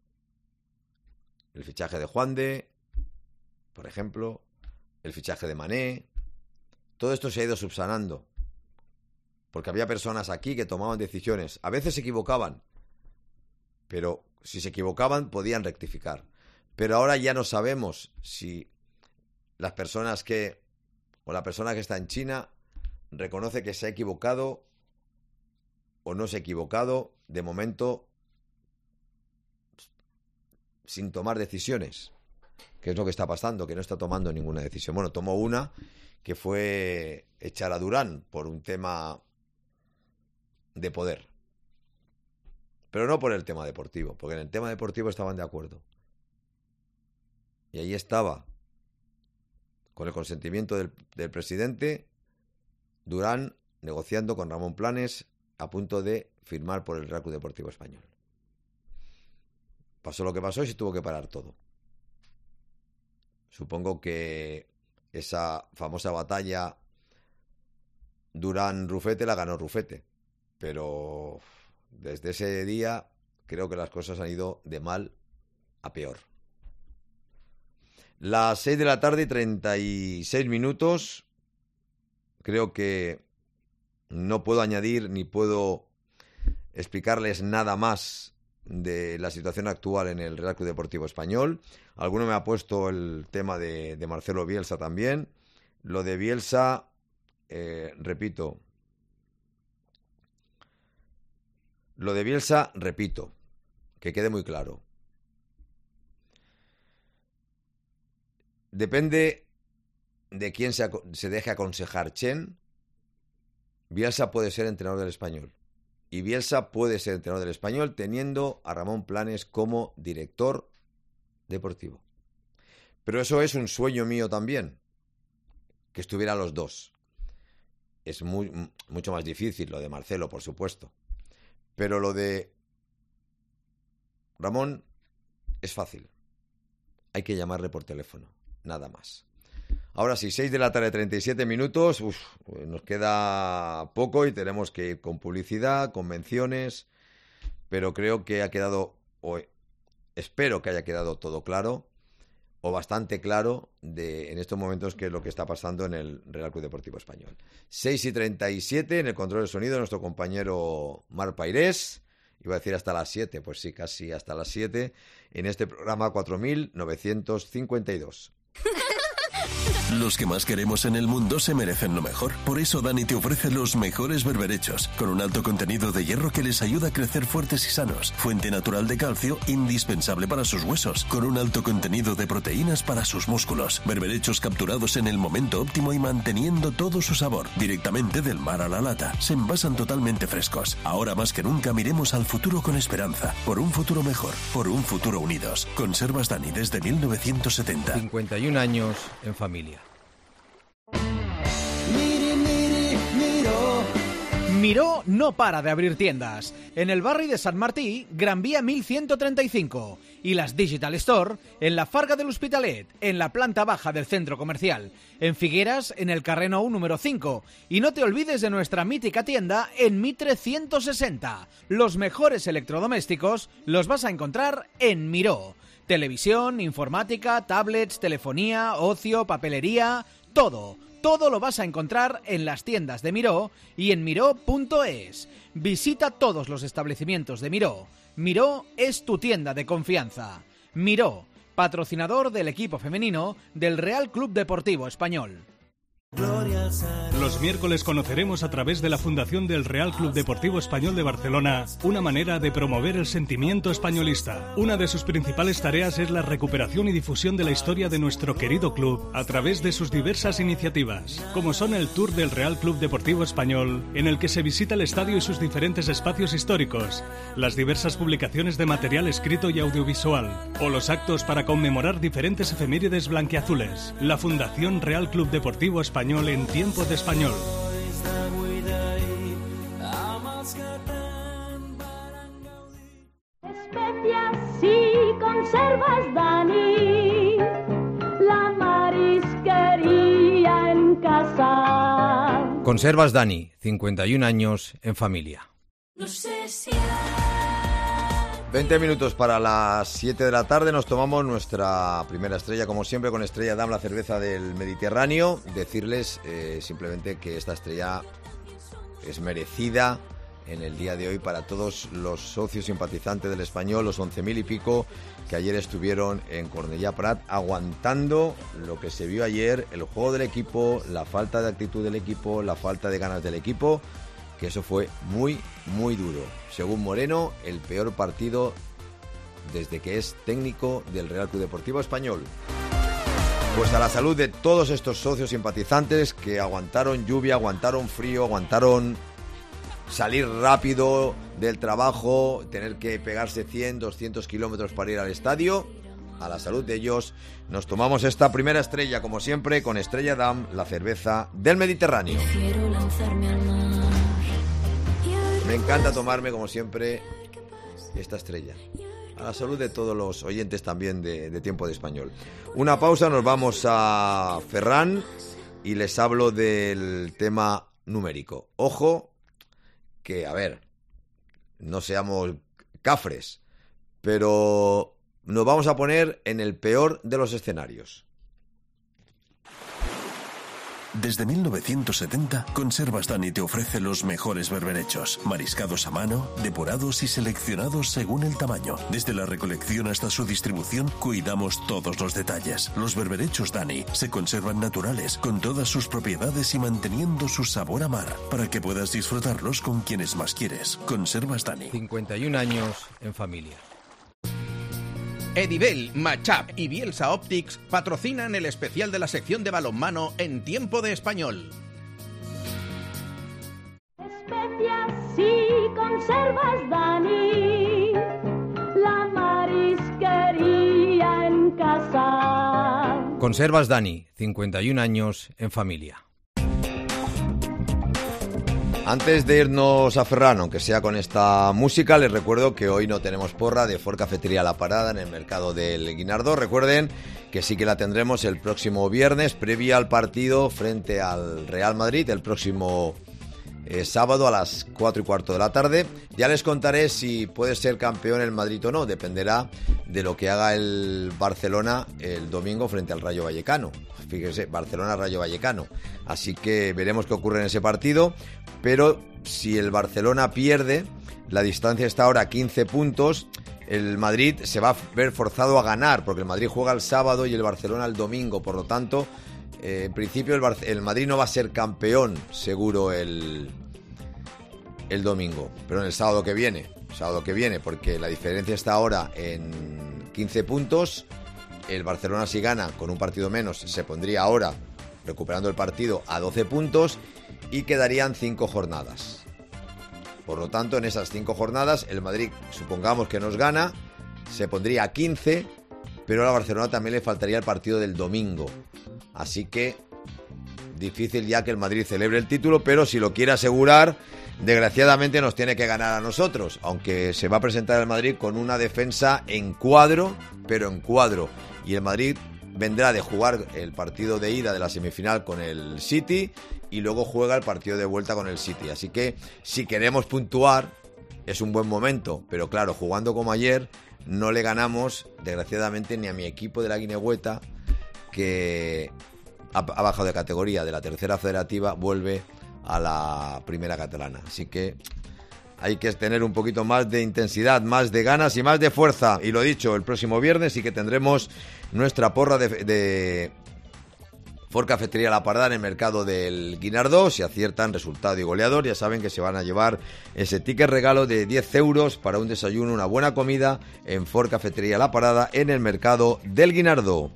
El fichaje de Juande, por ejemplo, el fichaje de Mané. Todo esto se ha ido subsanando. Porque había personas aquí que tomaban decisiones. A veces se equivocaban. Pero si se equivocaban, podían rectificar. Pero ahora ya no sabemos si las personas que, o la persona que está en China, reconoce que se ha equivocado o no se ha equivocado, de momento, sin tomar decisiones. Que es lo que está pasando, que no está tomando ninguna decisión. Bueno, tomó una, que fue echar a Durán por un tema de poder. Pero no por el tema deportivo, porque en el tema deportivo estaban de acuerdo. Y ahí estaba, con el consentimiento del, del presidente, Durán negociando con Ramón Planes a punto de firmar por el Real Club Deportivo Español. Pasó lo que pasó y se tuvo que parar todo. Supongo que esa famosa batalla Durán-Rufete la ganó Rufete, pero desde ese día creo que las cosas han ido de mal a peor. Las seis de la tarde y treinta y seis minutos. Creo que no puedo añadir ni puedo explicarles nada más de la situación actual en el Real Club Deportivo Español. Alguno me ha puesto el tema de, de Marcelo Bielsa también. Lo de Bielsa, eh, repito, lo de Bielsa, repito, que quede muy claro. Depende de quién se, se deje aconsejar Chen. Bielsa puede ser entrenador del Español. Y Bielsa puede ser entrenador del Español teniendo a Ramón Planes como director deportivo. Pero eso es un sueño mío también, que estuvieran los dos. Es muy, mucho más difícil lo de Marcelo, por supuesto. Pero lo de Ramón es fácil. Hay que llamarle por teléfono, nada más. Ahora sí, seis de la tarde, treinta y siete minutos. Uf, nos queda poco y tenemos que ir con publicidad, con menciones. Pero creo que ha quedado, o espero que haya quedado todo claro, o bastante claro, de en estos momentos qué es lo que está pasando en el Real Club Deportivo Español. seis y treinta y siete, en el control de sonido, nuestro compañero Mar Pairés. Iba a decir hasta las siete, pues sí, casi hasta las siete, en este programa cuatro mil novecientos cincuenta y dos. Los que más queremos en el mundo se merecen lo mejor. Por eso Dani te ofrece los mejores berberechos, con un alto contenido de hierro que les ayuda a crecer fuertes y sanos. Fuente natural de calcio, indispensable para sus huesos, con un alto contenido de proteínas para sus músculos. Berberechos capturados en el momento óptimo y manteniendo todo su sabor. Directamente del mar a la lata. Se envasan totalmente frescos. Ahora más que nunca miremos al futuro con esperanza. Por un futuro mejor. Por un futuro unidos. Conservas Dani desde mil novecientos setenta. cincuenta y un años en familia. Miró no para de abrir tiendas. En el barri de Sant Martí, Gran Vía mil ciento treinta y cinco. Y las Digital Store en la Farga del Hospitalet, en la planta baja del centro comercial. En Figueras, en el carrer Nou número cinco. Y no te olvides de nuestra mítica tienda en Mitre ciento sesenta. Los mejores electrodomésticos los vas a encontrar en Miró. Televisión, informática, tablets, telefonía, ocio, papelería, todo. Todo lo vas a encontrar en las tiendas de Miró y en miró punto es. Visita todos los establecimientos de Miró. Miró es tu tienda de confianza. Miró, patrocinador del equipo femenino del Real Club Deportivo Español. Los miércoles conoceremos a través de la Fundación del Real Club Deportivo Español de Barcelona una manera de promover el sentimiento españolista. Una de sus principales tareas es la recuperación y difusión de la historia de nuestro querido club a través de sus diversas iniciativas, como son el Tour del Real Club Deportivo Español, en el que se visita el estadio y sus diferentes espacios históricos, las diversas publicaciones de material escrito y audiovisual, o los actos para conmemorar diferentes efemérides blanquiazules. La Fundación Real Club Deportivo Español en tiempo de español. Especias y conservas Dani, la marisquería en casa. Conservas Dani, cincuenta y un años en familia. No sé si veinte minutos para las siete de la tarde, nos tomamos nuestra primera estrella, como siempre, con Estrella Damm, la cerveza del Mediterráneo. Decirles eh, simplemente que esta estrella es merecida en el día de hoy para todos los socios simpatizantes del Español, los once mil y pico que ayer estuvieron en Cornellà Prat, aguantando lo que se vio ayer, el juego del equipo, la falta de actitud del equipo, la falta de ganas del equipo, que eso fue muy, muy duro. Según Moreno, el peor partido desde que es técnico del Real Club Deportivo Español. Pues a la salud de todos estos socios simpatizantes que aguantaron lluvia, aguantaron frío, aguantaron salir rápido del trabajo, tener que pegarse cien, doscientos kilómetros para ir al estadio. A la salud de ellos nos tomamos esta primera estrella, como siempre, con Estrella Damm, la cerveza del Mediterráneo. Me encanta tomarme, como siempre, esta estrella. a la salud de todos los oyentes también de, de Tiempo de Español. Una pausa, nos vamos a Ferran y les hablo del tema numérico. Ojo, que a ver, no seamos cafres, pero nos vamos a poner en el peor de los escenarios. Desde mil novecientos setenta, Conservas Dani te ofrece los mejores berberechos, mariscados a mano, depurados y seleccionados según el tamaño. Desde la recolección hasta su distribución, cuidamos todos los detalles. Los berberechos Dani se conservan naturales, con todas sus propiedades y manteniendo su sabor a mar, para que puedas disfrutarlos con quienes más quieres. Conservas Dani. cincuenta y un años en familia. Edivel, Matchup y Bielsa Optics patrocinan el especial de la sección de balonmano en Tiempo de Español. Especias y conservas Dani, la marisquería en casa. Conservas Dani, cincuenta y un años en familia. Antes de irnos a Ferran, aunque sea con esta música, les recuerdo que hoy no tenemos porra de Ford Cafetería La Parada en el mercado del Guinardó. Recuerden que sí que la tendremos el próximo viernes, previa al partido frente al Real Madrid, el próximo eh, sábado a las cuatro y cuarto de la tarde. Ya les contaré si puede ser campeón el Madrid o no, dependerá de lo que haga el Barcelona el domingo frente al Rayo Vallecano. Fíjense, Barcelona-Rayo Vallecano. Así que veremos qué ocurre en ese partido. Pero si el Barcelona pierde, la distancia está ahora a quince puntos, el Madrid se va a ver forzado a ganar, porque el Madrid juega el sábado y el Barcelona el domingo. Por lo tanto, eh, en principio el, Bar- el Madrid no va a ser campeón, seguro, el, el domingo. Pero en el sábado que viene, sábado que viene, porque la diferencia está ahora en quince puntos. El Barcelona, si gana con un partido menos, se pondría ahora, recuperando el partido, a doce puntos. Y quedarían cinco jornadas. Por lo tanto, en esas cinco jornadas, el Madrid, supongamos que nos gana, se pondría a quince, pero a Barcelona también le faltaría el partido del domingo. Así que, difícil ya que el Madrid celebre el título, pero si lo quiere asegurar, desgraciadamente nos tiene que ganar a nosotros, aunque se va a presentar el Madrid con una defensa en cuadro, pero en cuadro. Y el Madrid vendrá de jugar el partido de ida de la semifinal con el City y luego juega el partido de vuelta con el City. Así que si queremos puntuar es un buen momento, pero claro, jugando como ayer no le ganamos desgraciadamente ni a mi equipo de la Guinegüeta, que ha, ha bajado de categoría, de la tercera federativa vuelve a la primera catalana. Así que hay que tener un poquito más de intensidad, más de ganas y más de fuerza. Y lo dicho, el próximo viernes sí que tendremos nuestra porra de, de Ford Cafetería La Parada en el mercado del Guinardó. Si aciertan resultado y goleador, ya saben que se van a llevar ese ticket regalo de diez euros para un desayuno, una buena comida en Ford Cafetería La Parada en el mercado del Guinardó.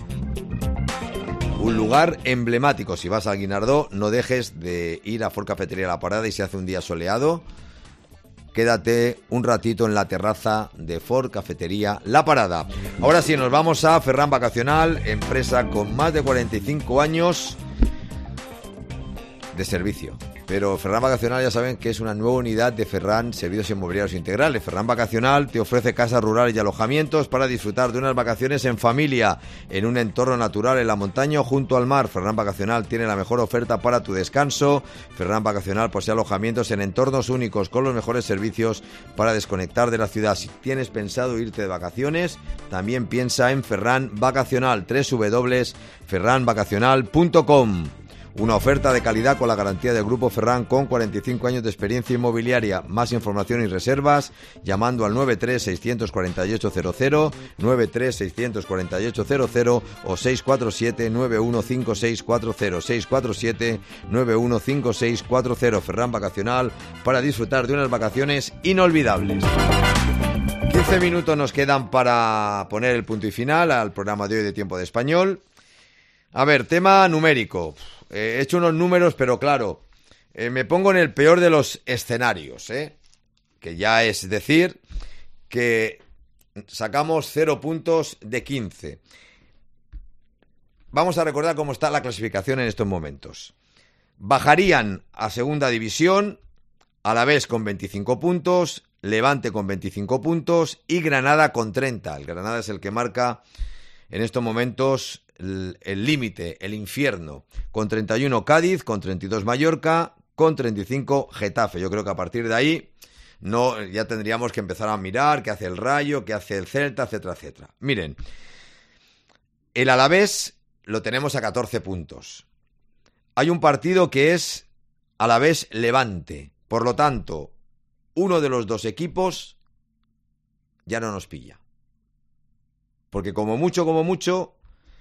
Un lugar emblemático. Si vas al Guinardó, no dejes de ir a Ford Cafetería La Parada y si hace un día soleado, quédate un ratito en la terraza de Ford Cafetería La Parada. Ahora sí, nos vamos a Ferran Vacacional, empresa con más de cuarenta y cinco años de servicio. Pero Ferran Vacacional ya saben que es una nueva unidad de Ferran Servicios Inmobiliarios Integrales. Ferran Vacacional te ofrece casas rurales y alojamientos para disfrutar de unas vacaciones en familia, en un entorno natural en la montaña o junto al mar. Ferran Vacacional tiene la mejor oferta para tu descanso. Ferran Vacacional posee alojamientos en entornos únicos con los mejores servicios para desconectar de la ciudad. Si tienes pensado irte de vacaciones, también piensa en Ferran Vacacional, doble u doble u doble u punto ferran vacacional punto com. Una oferta de calidad con la garantía del Grupo Ferran con cuarenta y cinco años de experiencia inmobiliaria. Más información y reservas llamando al nueve tres seis cuatro ocho cero cero, nueve tres seis cuatro ocho cero cero o seis cuatro siete nueve uno cinco seis cuatro cero, seis cuatro siete nueve uno cinco seis cuatro cero. Ferran Vacacional, para disfrutar de unas vacaciones inolvidables. quince minutos nos quedan para poner el punto y final al programa de hoy de Tiempo de Español. A ver, tema numérico. Eh, he hecho unos números, pero claro, eh, me pongo en el peor de los escenarios, ¿eh? Que ya es decir que sacamos cero puntos de quince. Vamos a recordar cómo está la clasificación en estos momentos. Bajarían a segunda división, Alavés con veinticinco puntos, Levante con veinticinco puntos y Granada con treinta. El Granada es el que marca en estos momentos el límite, el, el infierno. Con treinta y uno Cádiz, con treinta y dos Mallorca, con treinta y cinco Getafe. Yo creo que a partir de ahí no, ya tendríamos que empezar a mirar qué hace el Rayo, qué hace el Celta, etcétera, etcétera. Miren, el Alavés lo tenemos a catorce puntos. Hay un partido que es Alavés-Levante. Por lo tanto, uno de los dos equipos ya no nos pilla. Porque como mucho, como mucho,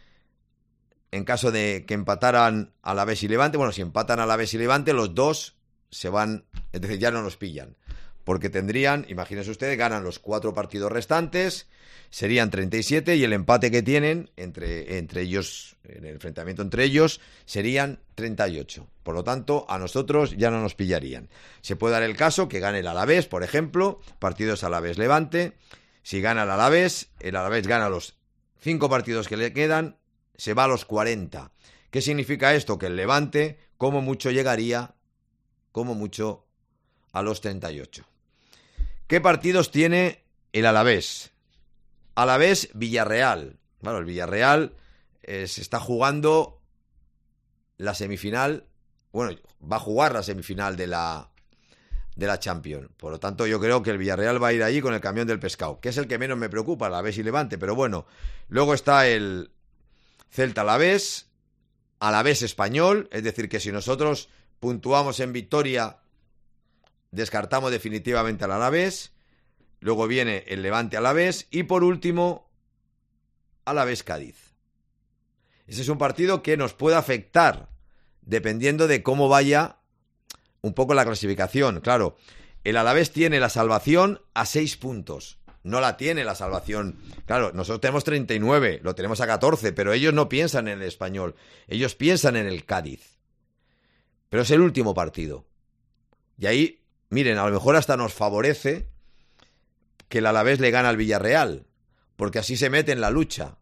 en caso de que empataran Alavés y Levante, bueno, si empatan Alavés y Levante, los dos se van, es decir, ya no nos pillan. Porque tendrían, imagínense ustedes, ganan los cuatro partidos restantes, serían treinta y siete y el empate que tienen entre, entre ellos, en el enfrentamiento entre ellos, serían treinta y ocho. Por lo tanto, a nosotros ya no nos pillarían. Se puede dar el caso que gane el Alavés, por ejemplo, partidos Alavés-Levante. Si gana el Alavés, el Alavés gana los cinco partidos que le quedan, se va a los cuarenta. ¿Qué significa esto? Que el Levante, como mucho, llegaría, como mucho, a los treinta y ocho. ¿Qué partidos tiene el Alavés? Alavés-Villarreal. Bueno, el Villarreal eh, se está jugando la semifinal, bueno, va a jugar la semifinal de la, de la Champions. Por lo tanto, yo creo que el Villarreal va a ir allí con el camión del pescado, que es el que menos me preocupa, Alavés y Levante. Pero bueno, luego está el Celta-Alavés, Alavés-Español, es decir, que si nosotros puntuamos en victoria, descartamos definitivamente al Alavés. Luego viene el Levante-Alavés y por último Alavés-Cádiz. Ese es un partido que nos puede afectar dependiendo de cómo vaya un poco la clasificación. Claro, el Alavés tiene la salvación a seis puntos. No la tiene la salvación. Claro, nosotros tenemos treinta y nueve, lo tenemos a catorce, pero ellos no piensan en el Español. Ellos piensan en el Cádiz. Pero es el último partido. Y ahí, miren, a lo mejor hasta nos favorece que el Alavés le gana al Villarreal, porque así se mete en la lucha.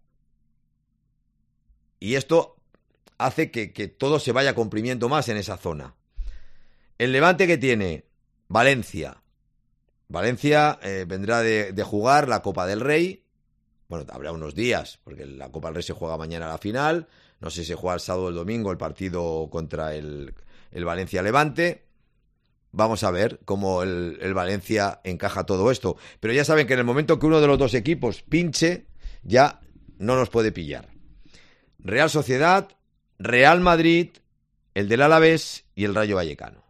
Y esto hace que, que todo se vaya comprimiendo más en esa zona. El Levante que tiene Valencia. Valencia eh, vendrá de, de jugar la Copa del Rey. Bueno, habrá unos días, porque la Copa del Rey se juega mañana a la final. No sé si se juega el sábado o el domingo el partido contra el, el Valencia-Levante. Vamos a ver cómo el, el Valencia encaja todo esto. Pero ya saben que en el momento que uno de los dos equipos pinche, ya no nos puede pillar. Real Sociedad, Real Madrid, el del Alavés y el Rayo Vallecano.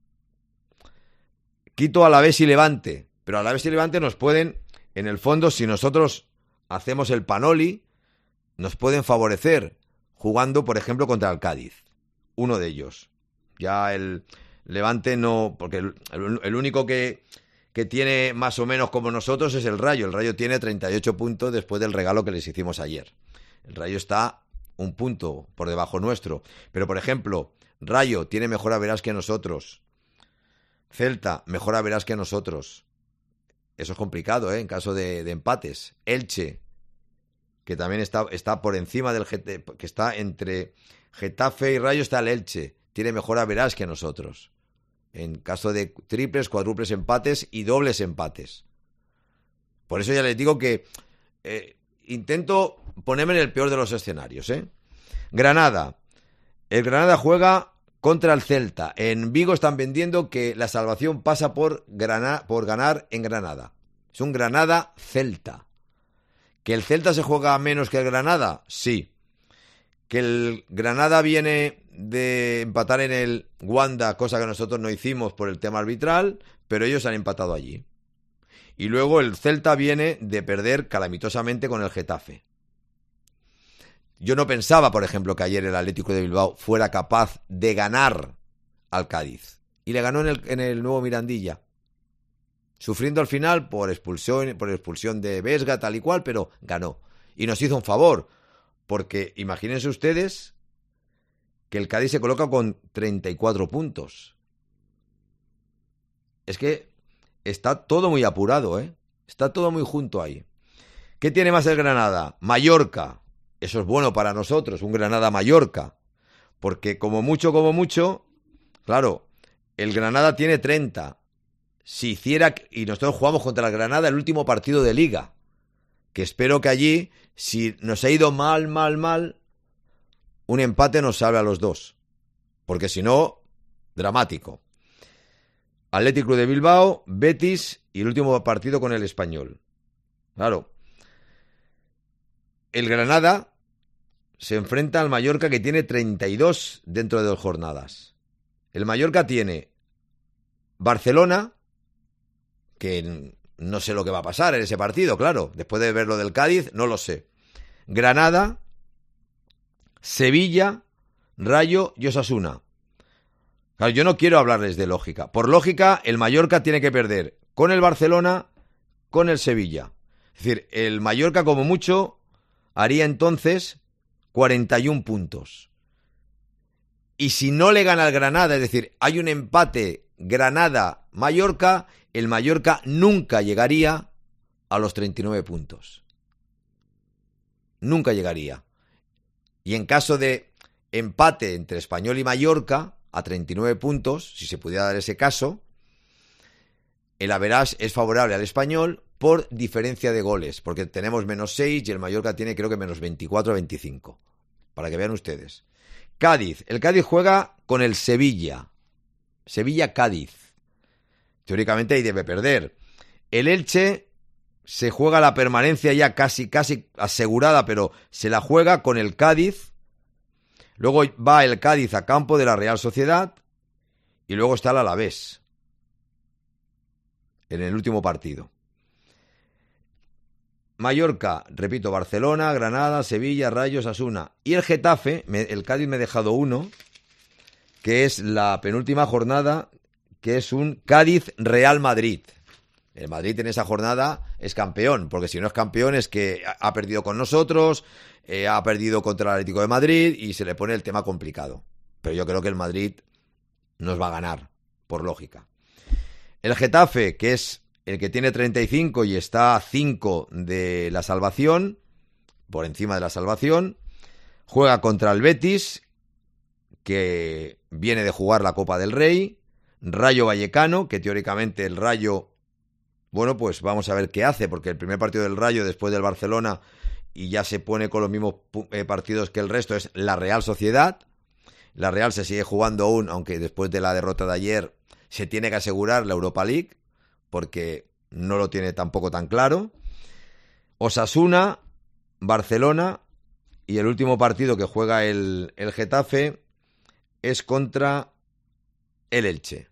Quito Alavés y Levante, pero Alavés y Levante nos pueden, en el fondo, si nosotros hacemos el panoli, nos pueden favorecer jugando, por ejemplo, contra el Cádiz. Uno de ellos. Ya el Levante no, porque el, el, el único que, que tiene más o menos como nosotros es el Rayo. El Rayo tiene treinta y ocho puntos después del regalo que les hicimos ayer. El Rayo está un punto por debajo nuestro. Pero, por ejemplo, Rayo tiene mejor average que nosotros. Celta, mejor average que nosotros. Eso es complicado, ¿eh? En caso de, de empates. Elche, que también está, está por encima del Getafe, que está entre Getafe y Rayo, está el Elche. Tiene mejor average que nosotros. En caso de triples, cuádruples empates y dobles empates. Por eso ya les digo que eh, intento ponerme en el peor de los escenarios, ¿eh? Granada. El Granada juega contra el Celta. En Vigo están vendiendo que la salvación pasa por, Grana, por ganar en Granada. Es un Granada-Celta. ¿Que el Celta se juega menos que el Granada? Sí. ¿Que el Granada viene de empatar en el Wanda, cosa que nosotros no hicimos por el tema arbitral, pero ellos han empatado allí? Y luego el Celta viene de perder calamitosamente con el Getafe. Yo no pensaba, por ejemplo, que ayer el Atlético de Bilbao fuera capaz de ganar al Cádiz. Y le ganó en el, en el nuevo Mirandilla. Sufriendo al final por expulsión, por expulsión de Vesga, tal y cual, pero ganó. Y nos hizo un favor, porque imagínense ustedes que el Cádiz se coloca con treinta y cuatro puntos. Es que está todo muy apurado, ¿eh? Está todo muy junto ahí. ¿Qué tiene más el Granada? Mallorca. Eso es bueno para nosotros, un Granada-Mallorca. Porque como mucho, como mucho, claro, el Granada tiene treinta. si hiciera, y nosotros jugamos contra el Granada el último partido de Liga, que espero que allí, si nos ha ido mal, mal, mal, un empate nos salve a los dos, porque si no, dramático. Athletic Club de Bilbao, Betis y el último partido con el Español. Claro. El Granada se enfrenta al Mallorca, que tiene treinta y dos dentro de dos jornadas. El Mallorca tiene Barcelona, que no sé lo que va a pasar en ese partido, claro. Después de ver lo del Cádiz, no lo sé. Granada, Sevilla, Rayo y Osasuna. Claro, yo no quiero hablarles de lógica. Por lógica, el Mallorca tiene que perder con el Barcelona, con el Sevilla. Es decir, el Mallorca como mucho haría entonces cuarenta y un puntos. Y si no le gana el Granada, es decir, hay un empate Granada-Mallorca, el Mallorca nunca llegaría a los treinta y nueve puntos. Nunca llegaría. Y en caso de empate entre Español y Mallorca, a treinta y nueve puntos, si se pudiera dar ese caso, el average es favorable al Español por diferencia de goles, porque tenemos menos seis y el Mallorca tiene creo que menos veinticuatro a veinticinco, para que vean ustedes. Cádiz, el Cádiz juega con el Sevilla, Sevilla-Cádiz, teóricamente ahí debe perder. El Elche se juega la permanencia ya casi, casi asegurada, pero se la juega con el Cádiz. Luego va el Cádiz a campo de la Real Sociedad y luego está el Alavés en el último partido. Mallorca, repito, Barcelona, Granada, Sevilla, Rayo, Osasuna. Y el Getafe, me, el Cádiz me ha dejado uno, que es la penúltima jornada, que es un Cádiz-Real Madrid. El Madrid en esa jornada es campeón, porque si no es campeón es que ha perdido con nosotros, eh, ha perdido contra el Atlético de Madrid y se le pone el tema complicado. Pero yo creo que el Madrid nos va a ganar, por lógica. El Getafe, que es el que tiene treinta y cinco y está a cinco de la salvación, por encima de la salvación, juega contra el Betis, que viene de jugar la Copa del Rey, Rayo Vallecano, que teóricamente el Rayo, bueno, pues vamos a ver qué hace, porque el primer partido del Rayo después del Barcelona y ya se pone con los mismos eh, partidos que el resto es la Real Sociedad. La Real se sigue jugando aún, aunque después de la derrota de ayer se tiene que asegurar la Europa League, porque no lo tiene tampoco tan claro. Osasuna, Barcelona, y el último partido que juega el, el Getafe es contra el Elche.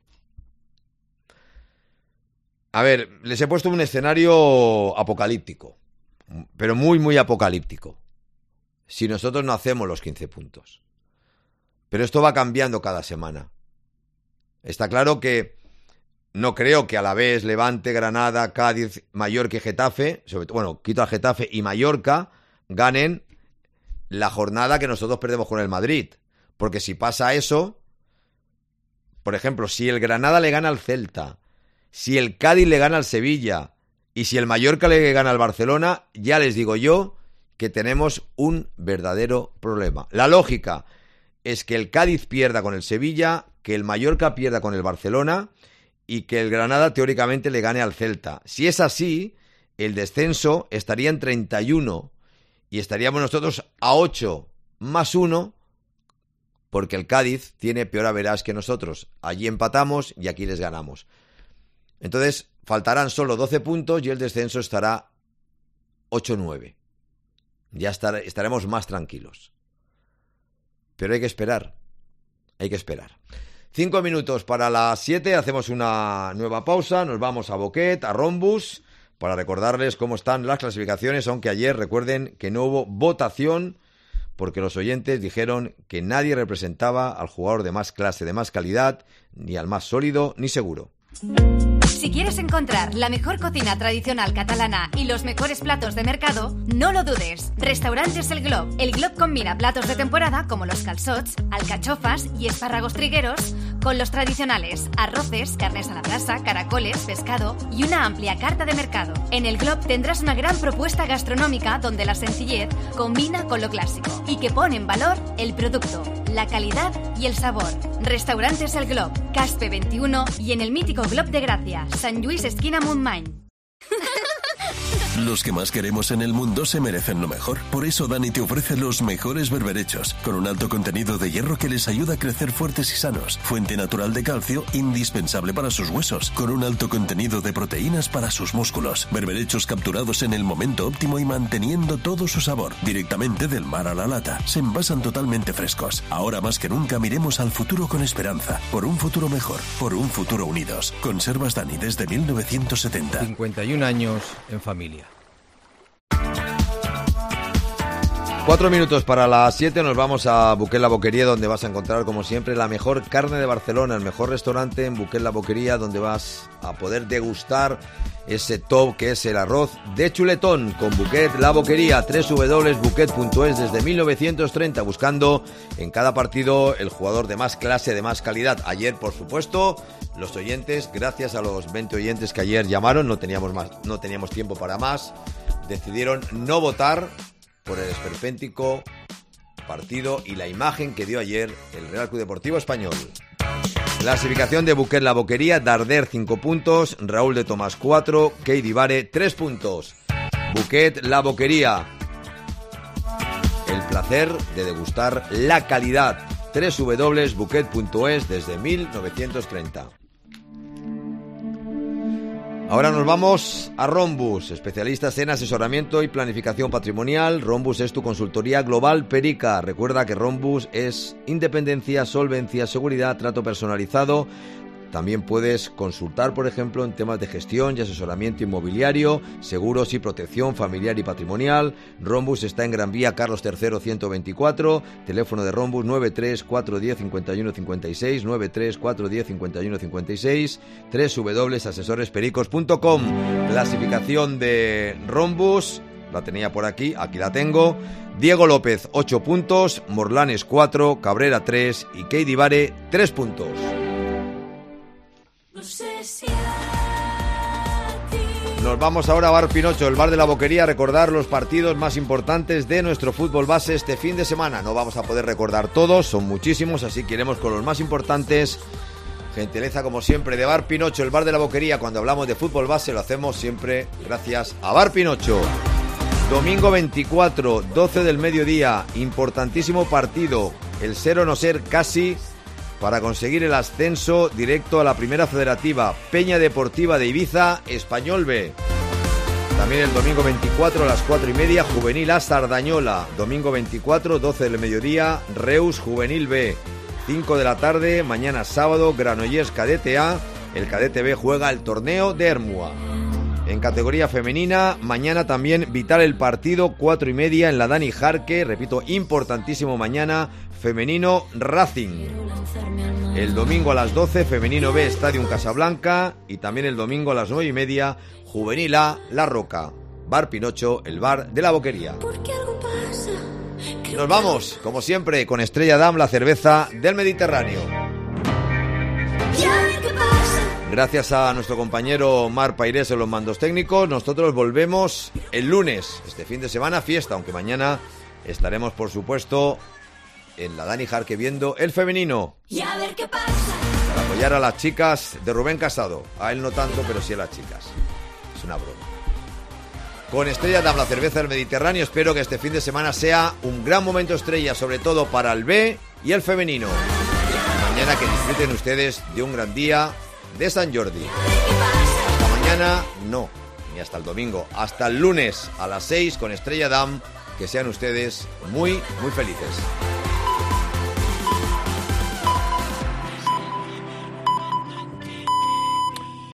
A ver, les he puesto un escenario apocalíptico, pero muy, muy apocalíptico, si nosotros no hacemos los quince puntos. Pero esto va cambiando cada semana. Está claro que no creo que Alavés, Levante, Granada, Cádiz, Mallorca y Getafe, sobre todo, bueno, quito a Getafe y Mallorca, ganen la jornada que nosotros perdemos con el Madrid. Porque si pasa eso, por ejemplo, si el Granada le gana al Celta, si el Cádiz le gana al Sevilla y si el Mallorca le gana al Barcelona, ya les digo yo que tenemos un verdadero problema. La lógica es que el Cádiz pierda con el Sevilla, que el Mallorca pierda con el Barcelona y que el Granada teóricamente le gane al Celta. Si es así, el descenso estaría en treinta y uno y estaríamos nosotros a ocho más uno, porque el Cádiz tiene peor average que nosotros. Allí empatamos y aquí les ganamos. Entonces, faltarán solo doce puntos y el descenso estará ocho nueve. Ya estar, estaremos más tranquilos. Pero hay que esperar. Hay que esperar. Cinco minutos para las siete. Hacemos una nueva pausa. Nos vamos a Boquet, a Rombus, para recordarles cómo están las clasificaciones, aunque ayer recuerden que no hubo votación porque los oyentes dijeron que nadie representaba al jugador de más clase, de más calidad, ni al más sólido, ni seguro. Si quieres encontrar la mejor cocina tradicional catalana y los mejores platos de mercado, no lo dudes. Restaurantes El Glob. El Glob combina platos de temporada como los calçots, alcachofas y espárragos trigueros con los tradicionales arroces, carnes a la brasa, caracoles, pescado y una amplia carta de mercado. En el Glob tendrás una gran propuesta gastronómica donde la sencillez combina con lo clásico y que pone en valor el producto, la calidad y el sabor. Restaurantes El Glob, Caspe veintiuno y en el mítico Glob de Gracia, San Lluís esquina Montmany. Los que más queremos en el mundo se merecen lo mejor. Por eso Dani te ofrece los mejores berberechos, con un alto contenido de hierro que les ayuda a crecer fuertes y sanos. Fuente natural de calcio, indispensable para sus huesos, con un alto contenido de proteínas para sus músculos. Berberechos capturados en el momento óptimo y manteniendo todo su sabor. Directamente del mar a la lata. Se envasan totalmente frescos. Ahora más que nunca miremos al futuro con esperanza. Por un futuro mejor. Por un futuro unidos. Conservas Dani desde mil novecientos setenta. cincuenta y un años en familia. Cuatro minutos para las siete, nos vamos a Buquet La Boquería, donde vas a encontrar, como siempre, la mejor carne de Barcelona, el mejor restaurante en Buquet La Boquería, donde vas a poder degustar ese top que es el arroz de chuletón con Buquet La Boquería. doble u doble u doble u punto buquet punto es desde mil novecientos treinta, buscando en cada partido el jugador de más clase, de más calidad. Ayer, por supuesto, los oyentes, gracias a los veinte oyentes que ayer llamaron, no teníamos más, no teníamos tiempo para más, decidieron no votar por el esperpéntico partido y la imagen que dio ayer el Real Club Deportivo Español. Clasificación de Buquet La Boquería: Darder cinco puntos, Raúl de Tomás cuatro, Keidi Vare tres puntos. Buquet La Boquería, el placer de degustar la calidad. doble u doble u doble u punto buquet punto es desde mil novecientos treinta. Ahora nos vamos a Rhombus, especialistas en asesoramiento y planificación patrimonial. Rhombus es tu consultoría global Perica. Recuerda que Rhombus es independencia, solvencia, seguridad, trato personalizado. También puedes consultar, por ejemplo, en temas de gestión y asesoramiento inmobiliario, seguros y protección familiar y patrimonial. Rhombus está en Gran Vía Carlos tercero ciento veinticuatro, teléfono de Rhombus nueve tres cuatro uno cero cinco uno cinco seis, nueve tres cuatro uno cero cinco uno cinco seis, doble u doble u doble u punto asesores pericos punto com. Clasificación de Rhombus, la tenía por aquí, aquí la tengo. Diego López ocho puntos, Morlanes cuatro, Cabrera tres y Keidi Vare tres puntos. Nos vamos ahora a Bar Pinocho, el bar de la Boquería, a recordar los partidos más importantes de nuestro fútbol base este fin de semana. No vamos a poder recordar todos, son muchísimos, así que iremos con los más importantes. Gentileza, como siempre, de Bar Pinocho, el bar de la Boquería. Cuando hablamos de fútbol base lo hacemos siempre gracias a Bar Pinocho. Domingo veinticuatro, doce del mediodía, importantísimo partido, el ser o no ser casi para conseguir el ascenso directo a la Primera Federativa. Peña Deportiva de Ibiza, Español B. También el domingo veinticuatro a las cuatro y media, Juvenil A Sardañola. Domingo veinticuatro, doce del mediodía, Reus Juvenil B. cinco de la tarde, mañana sábado, Granollers Cadete A. El Cadete B juega el torneo de Ermua. En categoría femenina, mañana también vital el partido, cuatro y media en la Dani Jarque, repito, importantísimo mañana, femenino Racing. El domingo a las doce, femenino B, Stadium Casablanca, y también el domingo a las nueve y media, juvenil A, La Roca. Bar Pinocho, el bar de la Boquería. Nos vamos, como siempre, con Estrella Damm, la cerveza del Mediterráneo. Gracias a nuestro compañero Mar Pairés en los mandos técnicos. Nosotros volvemos el lunes. Este fin de semana fiesta, aunque mañana estaremos, por supuesto, en la Dani Jarque viendo el femenino. Y a ver qué pasa. Para apoyar a las chicas de Rubén Casado. A él no tanto, pero sí a las chicas. Es una broma. Con Estrella Damm, la cerveza del Mediterráneo, espero que este fin de semana sea un gran momento estrella, sobre todo para el B y el femenino. Y mañana que disfruten ustedes de un gran día de San Jordi. Hasta mañana, no, ni hasta el domingo, hasta el lunes a las seis con Estrella Damm. Que sean ustedes muy, muy felices.